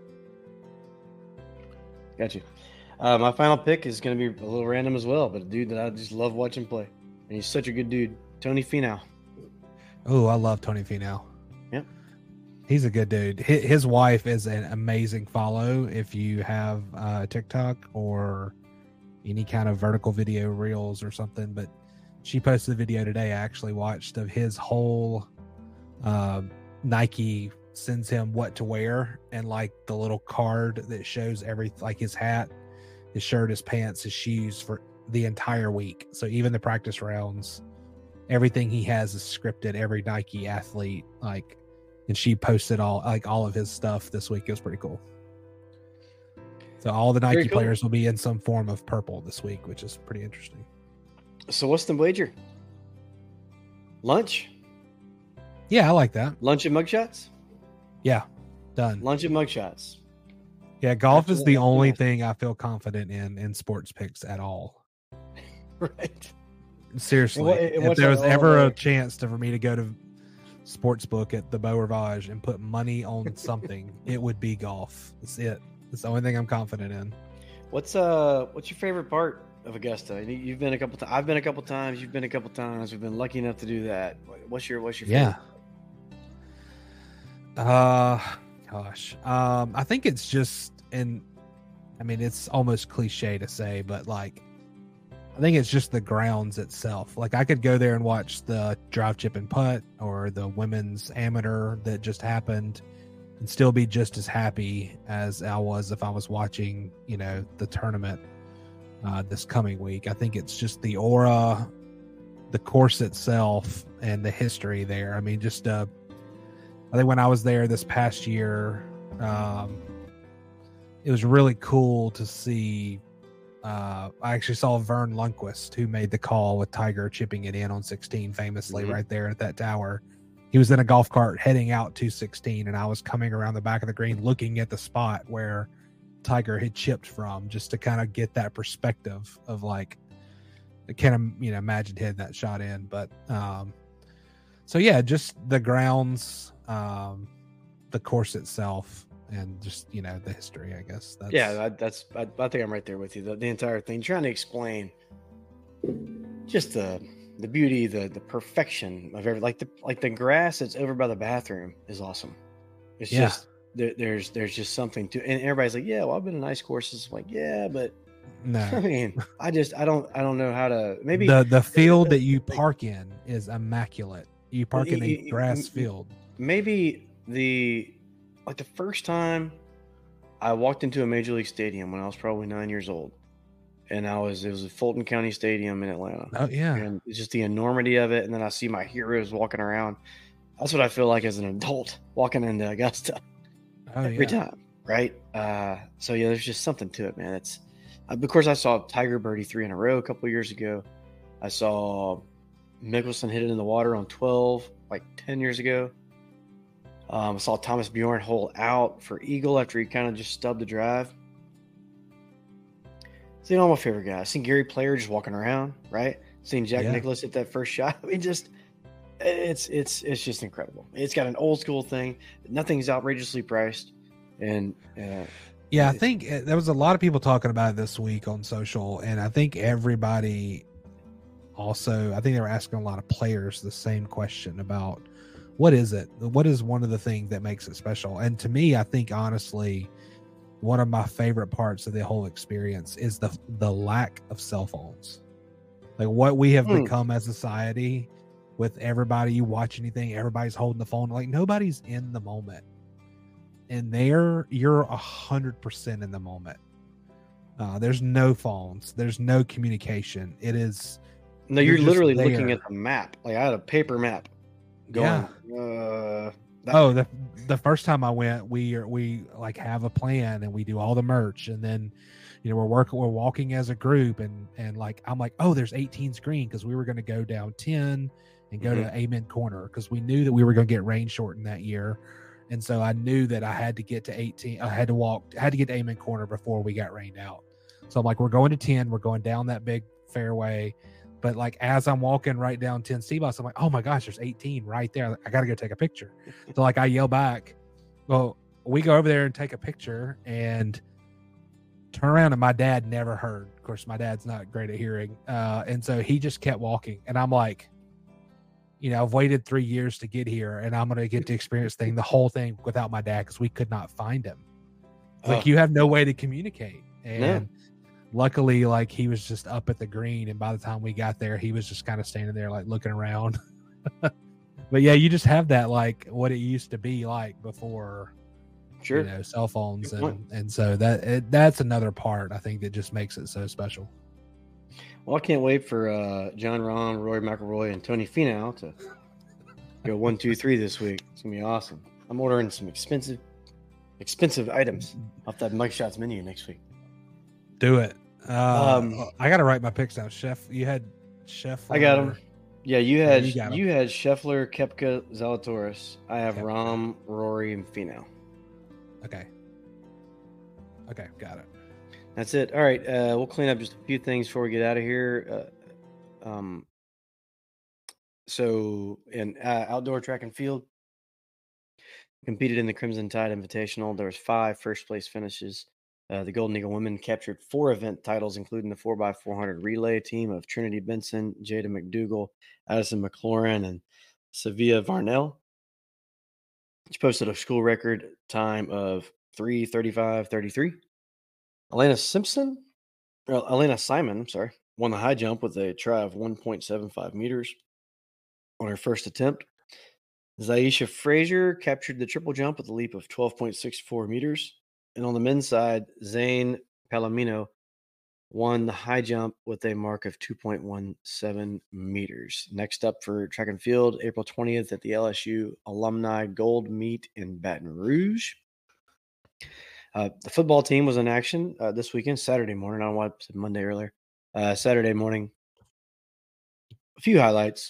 Speaker 2: Got you. Uh, my final pick is gonna be a little random as well, but a dude that I just love watching play, and he's such a good dude, Tony Finau.
Speaker 1: Oh, I love Tony Finau.
Speaker 2: Yep.
Speaker 1: He's a good dude. His, his wife is an amazing follow if you have uh, TikTok or any kind of vertical video reels or something. But she posted a video today I actually watched of his whole uh, Nike sends him what to wear, and like the little card that shows every like his hat, his shirt, his pants, his shoes for the entire week. So even the practice rounds, everything he has is scripted. Every Nike athlete, like, and she posted all like all of his stuff this week. It was pretty cool. So all the
Speaker 2: Very
Speaker 1: Nike
Speaker 2: cool.
Speaker 1: players will be in some form of purple this week, which is pretty interesting.
Speaker 2: So what's the wager? Lunch?
Speaker 1: Yeah, I like that.
Speaker 2: Lunch and mugshots?
Speaker 1: Yeah, done.
Speaker 2: Lunch and mugshots.
Speaker 1: Yeah, golf is the
Speaker 2: Absolutely.
Speaker 1: only
Speaker 2: Yeah.
Speaker 1: thing I feel confident in in sports picks at all.
Speaker 2: Right.
Speaker 1: Seriously,
Speaker 2: And what- and
Speaker 1: if
Speaker 2: what's
Speaker 1: there
Speaker 2: that
Speaker 1: was
Speaker 2: all
Speaker 1: ever a
Speaker 2: about?
Speaker 1: chance to for me to go to sportsbook at the Beau Rivage and put money on something, it would be golf. That's it. It's the only thing I'm confident in.
Speaker 2: What's uh what's your favorite part of Augusta? You- You've been a couple times. I've been a couple times. You've been a couple times. We've been lucky enough to do that. What's your what's your
Speaker 1: Yeah.
Speaker 2: favorite?
Speaker 1: Uh, gosh, um, I think it's just, and I mean, it's almost cliche to say, but like, I think it's just the grounds itself. Like, I could go there and watch the drive, chip, and putt, or the women's amateur that just happened, and still be just as happy as I was if I was watching, you know, the tournament uh, this coming week. I think it's just the aura, the course itself, and the history there. I mean, just uh, I think when I was there this past year, um, it was really cool to see. Uh, I actually saw Vern Lundquist, who made the call with Tiger chipping it in on sixteen, famously mm-hmm. right there at that tower. He was in a golf cart heading out to sixteen, and I was coming around the back of the green looking at the spot where Tiger had chipped from, just to kind of get that perspective of like, I can't you know imagine hitting that shot in. But um, so yeah, just the grounds, um, the course itself. And just, you know, the history, I guess. That's...
Speaker 2: Yeah, that, that's, I, I think I'm right there with you. The, the entire thing, trying to explain just the the beauty, the the perfection of every, like the like the grass that's over by the bathroom is awesome. It's yeah. just, there, there's there's just something to, and everybody's like, yeah, well, I've been in nice courses. I'm like, yeah, but
Speaker 1: no,
Speaker 2: I mean, I just, I don't, I don't know how to, maybe.
Speaker 1: The, the field that you park in is immaculate. You park in a you, grass you, field.
Speaker 2: Maybe the, Like the first time I walked into a major league stadium when I was probably nine years old, and I was it was at Fulton County Stadium in Atlanta.
Speaker 1: Oh yeah,
Speaker 2: and it's just the enormity of it. And then I see my heroes walking around. That's what I feel like as an adult walking into Augusta
Speaker 1: oh,
Speaker 2: every
Speaker 1: yeah.
Speaker 2: time, right? Uh, so yeah, there's just something to it, man. It's uh, of course I saw Tiger birdie three in a row a couple of years ago. I saw Mickelson hit it in the water on twelve like ten years ago. Um, I saw Thomas Bjorn hole out for eagle after he kind of just stubbed the drive. Seen all my favorite guys. Seen Gary Player just walking around, right? Seen Jack yeah. Nicklaus hit that first shot. I mean, just it's it's it's just incredible. It's got an old school thing. Nothing's outrageously priced, and uh,
Speaker 1: yeah, I think there was a lot of people talking about it this week on social, and I think everybody also. I think they were asking a lot of players the same question about. What is it? What is one of the things that makes it special? And to me, I think honestly, one of my favorite parts of the whole experience is the the lack of cell phones. Like what we have mm. become as a society, with everybody, you watch anything, everybody's holding the phone. Like nobody's in the moment. And there, you're a hundred percent in the moment. Uh, there's no phones. There's no communication. It is.
Speaker 2: No, you're, you're literally there. Looking at the map. Like I had a paper map. Going, yeah. uh,
Speaker 1: oh, the the first time I went, we are we like have a plan and we do all the merch, and then you know we're working, we're walking as a group, and and like I'm like, oh, there's eighteen's green because we were going to go down ten and go mm-hmm. to Amen Corner because we knew that we were going to get rain shortened that year, and so I knew that I had to get to eighteen. I had to walk, I had to get to Amen Corner before we got rained out. So I'm like, we're going to ten, we're going down that big fairway. But like as I'm walking right down ten Seaboss, I'm like, oh my gosh, there's eighteen right there. I got to go take a picture. So like I yell back. Well, we go over there and take a picture and turn around, and my dad never heard. Of course, my dad's not great at hearing. Uh, and so he just kept walking. And I'm like, you know, I've waited three years to get here, and I'm going to get to experience thing, the whole thing without my dad because we could not find him. Like, oh. you have no way to communicate. And no. luckily, like, he was just up at the green, and by the time we got there, he was just kind of standing there, like, looking around. But, yeah, you just have that, like, what it used to be like before,
Speaker 2: sure.
Speaker 1: you know, cell phones. And, and so that it, that's another part, I think, that just makes it so special.
Speaker 2: Well, I can't wait for uh, John Rahm, Rory McIlroy, and Tony Finau to go one, two, three this week. It's going to be awesome. I'm ordering some expensive expensive items off that Mike Shots menu next week.
Speaker 1: Do it. Uh, um, I got to write my picks down. Chef, you had Scheffler.
Speaker 2: I got them. Yeah, you had
Speaker 1: you, got
Speaker 2: you had Scheffler, Koepka, Zalatoris. I have
Speaker 1: Koepka.
Speaker 2: Rahm, Rory, and Finau.
Speaker 1: Okay. Okay, got it.
Speaker 2: That's it. All right, uh, we'll clean up just a few things before we get out of here. Uh, um, so, in uh, outdoor track and field, competed in the Crimson Tide Invitational. There was five first place finishes. Uh, the Golden Eagle women captured four event titles, including the four by four hundred relay team of Trinity Benson, Jada McDougal, Addison McLaurin, and Sevilla Varnell. She posted a school record time of three thirty-five thirty-three. Elena Simpson, or Elena Simon, I'm sorry, won the high jump with a try of one point seven five meters on her first attempt. Zaisha Frazier captured the triple jump with a leap of twelve point six four meters. And on the men's side, Zane Palomino won the high jump with a mark of two point one seven meters. Next up for track and field, April twentieth at the L S U Alumni Gold Meet in Baton Rouge. Uh, the football team was in action uh, this weekend, Saturday morning. I don't know why I said Monday earlier. Uh, Saturday morning. A few highlights.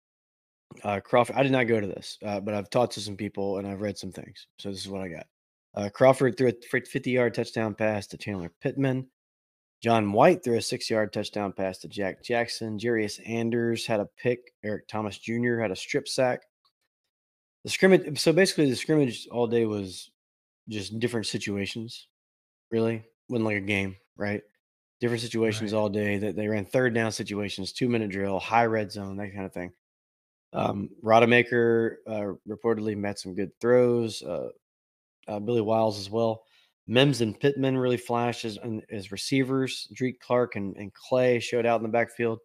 Speaker 2: Uh, Crawford. I did not go to this, uh, but I've talked to some people and I've read some things. So this is what I got. Uh, Crawford threw a fifty-yard touchdown pass to Chandler Pittman. John White threw a six-yard touchdown pass to Jack Jackson. Jarius Anders had a pick. Eric Thomas Junior had a strip sack. The scrimmage. So basically, the scrimmage all day was just different situations. Really, wasn't like a game, right? Different situations
Speaker 1: Right.
Speaker 2: all day. That they ran third down situations, two-minute drill, high red zone, that kind of thing. Um, Rodemaker uh, reportedly met some good throws. Uh, uh, Billy Wiles as well. Mims and Pittman really flashed as, as receivers. Drake Clark and, and Clay showed out in the backfield.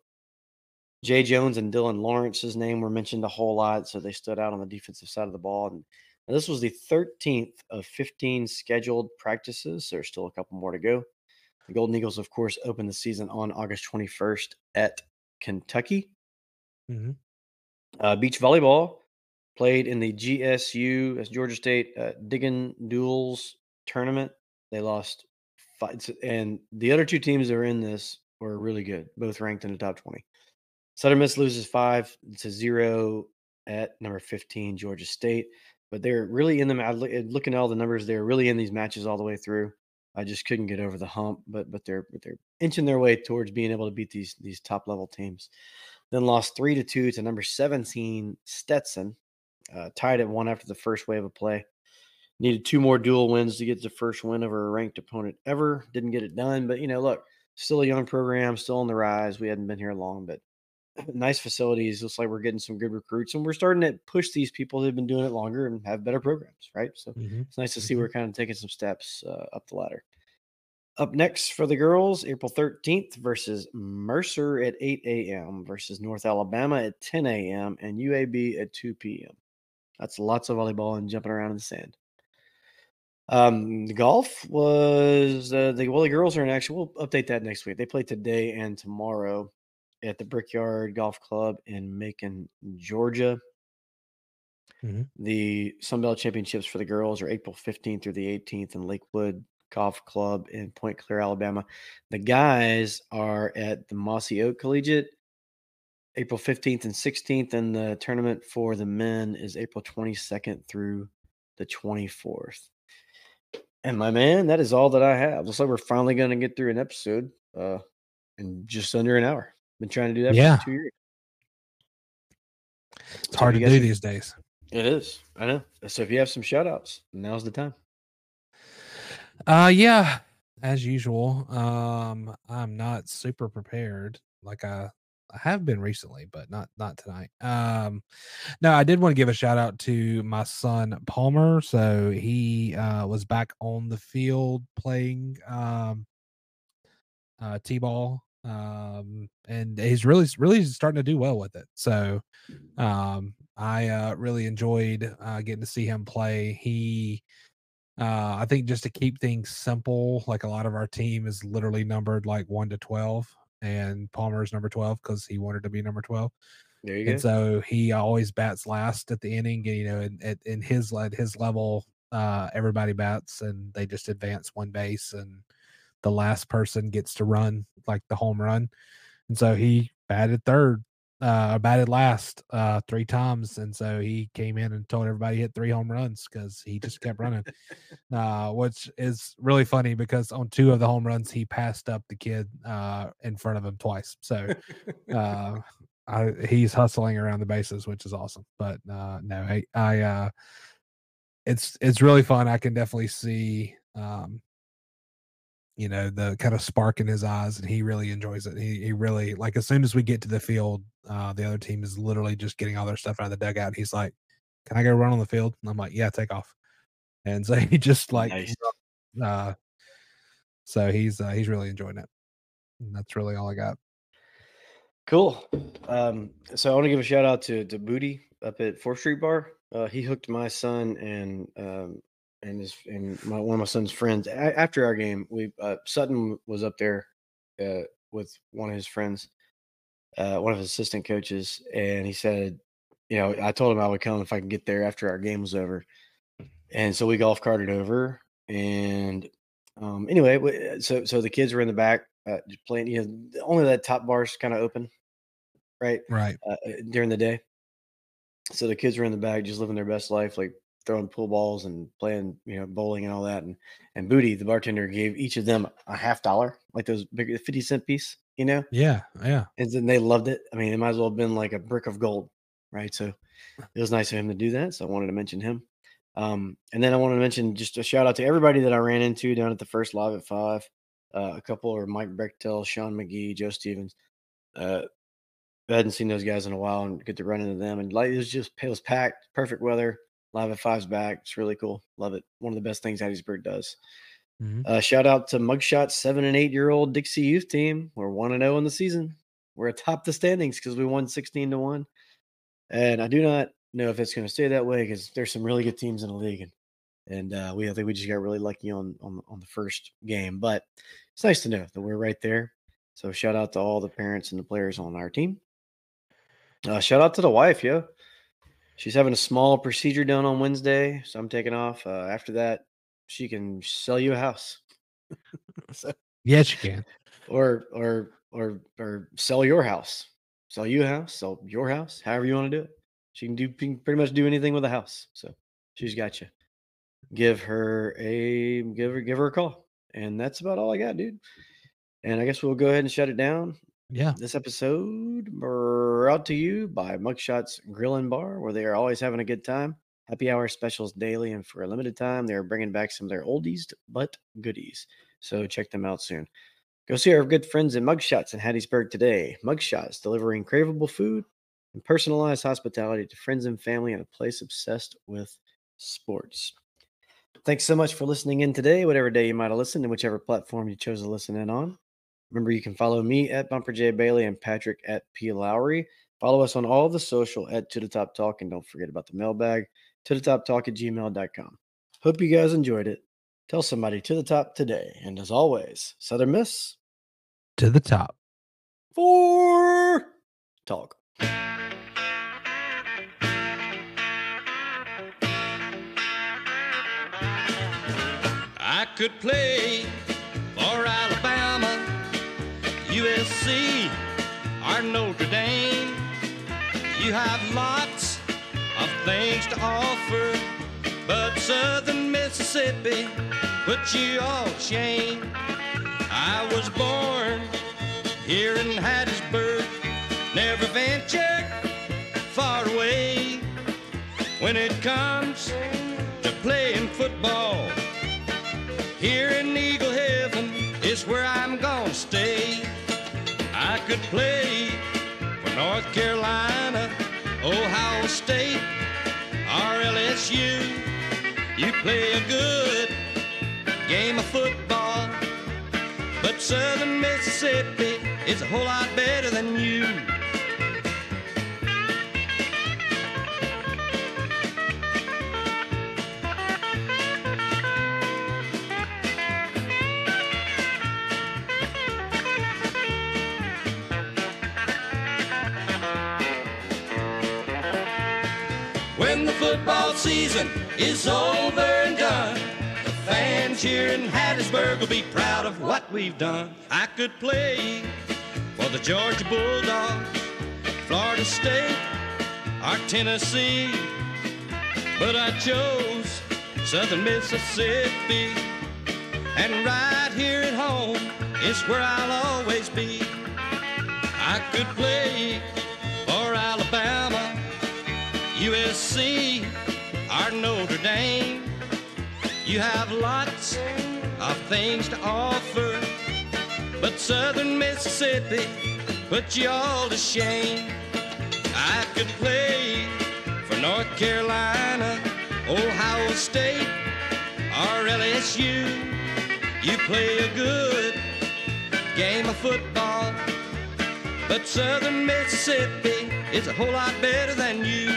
Speaker 2: Jay Jones and Dylan Lawrence's name were mentioned a whole lot, so they stood out on the defensive side of the ball. And, and this was the thirteenth of fifteen scheduled practices. So there's still a couple more to go. The Golden Eagles, of course, opened the season on August twenty-first at Kentucky.
Speaker 1: Mm-hmm.
Speaker 2: Uh, beach volleyball played in the G S U, as Georgia State, uh, Diggin Duels tournament. They lost five, and the other two teams that were in this were really good, both ranked in the top twenty. Southern Miss loses five to zero at number fifteen, Georgia State. But they're really in them. I look- Looking at all the numbers, they're really in these matches all the way through. I just couldn't get over the hump, but but they're but they're inching their way towards being able to beat these these top level teams. Then lost three to two to number seventeen, Stetson. Uh, tied at one after the first wave of play. Needed two more dual wins to get the first win over a ranked opponent ever. Didn't get it done, but you know, look, still a young program, still on the rise. We hadn't been here long, but nice facilities. Looks like we're getting some good recruits, and we're starting to push these people who've been doing it longer and have better programs, right? So
Speaker 1: Mm-hmm.
Speaker 2: it's nice to see
Speaker 1: Mm-hmm.
Speaker 2: we're kind of taking some steps uh, up the ladder. Up next for the girls, April thirteenth versus Mercer at eight a.m. versus North Alabama at ten a.m. and U A B at two p.m. That's lots of volleyball and jumping around in the sand. Um, the golf was uh, the well, the girls are in action. We'll update that next week. They play today and tomorrow at the Brickyard Golf Club in Macon, Georgia.
Speaker 1: Mm-hmm.
Speaker 2: The Sunbelt Championships for the girls are April fifteenth through the eighteenth in Lakewood Golf Club in Point Clear, Alabama. The guys are at the Mossy Oak Collegiate April fifteenth and sixteenth, and the tournament for the men is April twenty-second through the twenty-fourth. And my man, that is all that I have. Looks like we're finally going to get through an episode uh, in just under an hour. Been trying to do that
Speaker 1: Yeah.
Speaker 2: for two years.
Speaker 1: It's
Speaker 2: So
Speaker 1: hard
Speaker 2: if
Speaker 1: to
Speaker 2: you
Speaker 1: do
Speaker 2: guys-
Speaker 1: these days.
Speaker 2: It is. I know. So if you have some shout outs, now's the time.
Speaker 1: Uh yeah, as usual. Um I'm not super prepared like I I have been recently, but not not tonight. Um no, I did want to give a shout out to my son Palmer. So he uh was back on the field playing um uh T-ball. Um and he's really really starting to do well with it. So um I uh really enjoyed uh getting to see him play. He Uh, I think just to keep things simple, like a lot of our team is literally numbered like one to twelve, and Palmer's number twelve because he wanted to be number twelve.
Speaker 2: There you
Speaker 1: And
Speaker 2: go.
Speaker 1: so he always bats last at the inning. You know, and at in his at his level, uh, everybody bats and they just advance one base, and the last person gets to run like the home run. And so he batted third, uh, batted last uh, three times. And so he came in and told everybody he hit three home runs because he just kept running, uh, which is really funny because on two of the home runs, he passed up the kid uh, in front of him twice. So uh, I, he's hustling around the bases, which is awesome. But uh, no, I, I uh, it's it's really fun. I can definitely see um, you know, the kind of spark in his eyes, and he really enjoys it. He he really like as soon as we get to the field, uh, the other team is literally just getting all their stuff out of the dugout. And he's like, "Can I go run on the field?" And I'm like, "Yeah, take off." And so he just like,
Speaker 2: Nice.
Speaker 1: uh, so he's uh, he's really enjoying it. And that's really all I got.
Speaker 2: Cool. Um, so I want to give a shout out to to Booty up at Fourth Street Bar. Uh, he hooked my son and um, and his and my, one of my son's friends a- after our game. We uh, Sutton was up there uh, with one of his friends, uh, one of his assistant coaches, and he said, you know, I told him I would come if I could get there after our game was over, and so we golf carted over. And um, anyway, w- so so the kids were in the back uh, just playing. You know, only that top bar's kind of open, right,
Speaker 1: Right.
Speaker 2: uh, uh, during the day. So the kids were in the back just living their best life, like throwing pool balls and playing, you know, bowling and all that. And and Booty, the bartender, gave each of them a half dollar, like those big fifty cent piece, you know,
Speaker 1: Yeah. Yeah.
Speaker 2: and then they loved it. I mean, it might as well have been like a brick of gold, right? So it was nice of him to do that. So I wanted to mention him. Um, and then I wanted to mention just a shout out to everybody that I ran into down at the first live at five. Uh, a couple are Mike Bechtel, Sean McGee, Joe Stevens. Uh, I hadn't seen those guys in a while and get to run into them. And like it was just it was packed, perfect weather. Live at Five's back. It's really cool. Love it. One of the best things Hattiesburg does.
Speaker 1: Mhm.
Speaker 2: Uh, shout out to Mugshot's seven and eight year old Dixie youth team. We're one and zero in the season. We're atop the standings because we won sixteen to one. And I do not know if it's going to stay that way because there's some really good teams in the league, and and uh, we I think we just got really lucky on on on the first game. But it's nice to know that we're right there. So shout out to all the parents and the players on our team. Uh, shout out to the wife, yo. She's having a small procedure done on Wednesday, so I'm taking off. Uh, after that, she can sell you a house. So,
Speaker 1: Yes, you can.
Speaker 2: or or or or sell your house, sell you a house, sell your house, however you want to do it. She can do can pretty much do anything with a house. So she's got you. Give her a give her give her a call, and that's about all I got, dude. And I guess we'll go ahead and shut it down.
Speaker 1: Yeah.
Speaker 2: This episode brought to you by Mugshots Grill and Bar, where they are always having a good time. Happy hour specials daily, and for a limited time, they're bringing back some of their oldies but goodies. So check them out soon. Go see our good friends at Mugshots in Hattiesburg today. Mugshots, delivering craveable food and personalized hospitality to friends and family in a place obsessed with sports. Thanks so much for listening in today, whatever day you might have listened and whichever platform you chose to listen in on. Remember, you can follow me at Bumper J Bailey and Patrick at P Lowry. Follow us on all the social at To The Top Talk, and don't forget about the mailbag, to the top talk at gmail dot com. Hope you guys enjoyed it. Tell somebody to the top today. And as always, Southern Miss
Speaker 1: To the top.
Speaker 2: for talk.
Speaker 3: I could play for Alabama, U S C, or Notre Dame. You have lots of things to offer, but Southern Mississippi puts you all to shame. I was born here in Hattiesburg, never ventured far away. When it comes to playing football, here in Eagle Heaven is where I'm gonna stay. I could play for North Carolina, Ohio State, or L S U. You play a good game of football, but Southern Mississippi is a whole lot better than you. When the football season is over and done, the fans here in Hattiesburg will be proud of what we've done. I could play for the Georgia Bulldogs, Florida State, or Tennessee, but I chose Southern Mississippi, and right here at home is where I'll always be. I could play for Alabama, U S C, or Notre Dame. You have lots of things to offer, but Southern Mississippi puts you all to shame. I could play for North Carolina, Ohio State, or L S U. You play a good game of football, but Southern Mississippi is a whole lot better than you.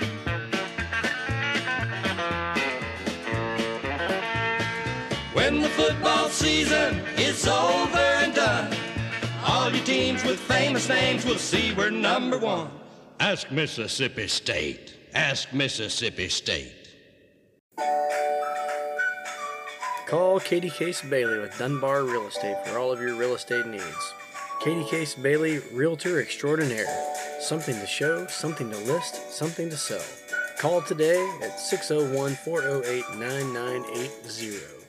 Speaker 3: When the football season is over and done. All your teams with famous names will see we're number one. Ask Mississippi State. Ask Mississippi State.
Speaker 2: Call Katie Case Bailey with Dunbar Real Estate for all of your real estate needs. Katie Case Bailey, Realtor Extraordinaire. Something to show, something to list, something to sell. Call today at six oh one, four oh eight, nine nine eight zero.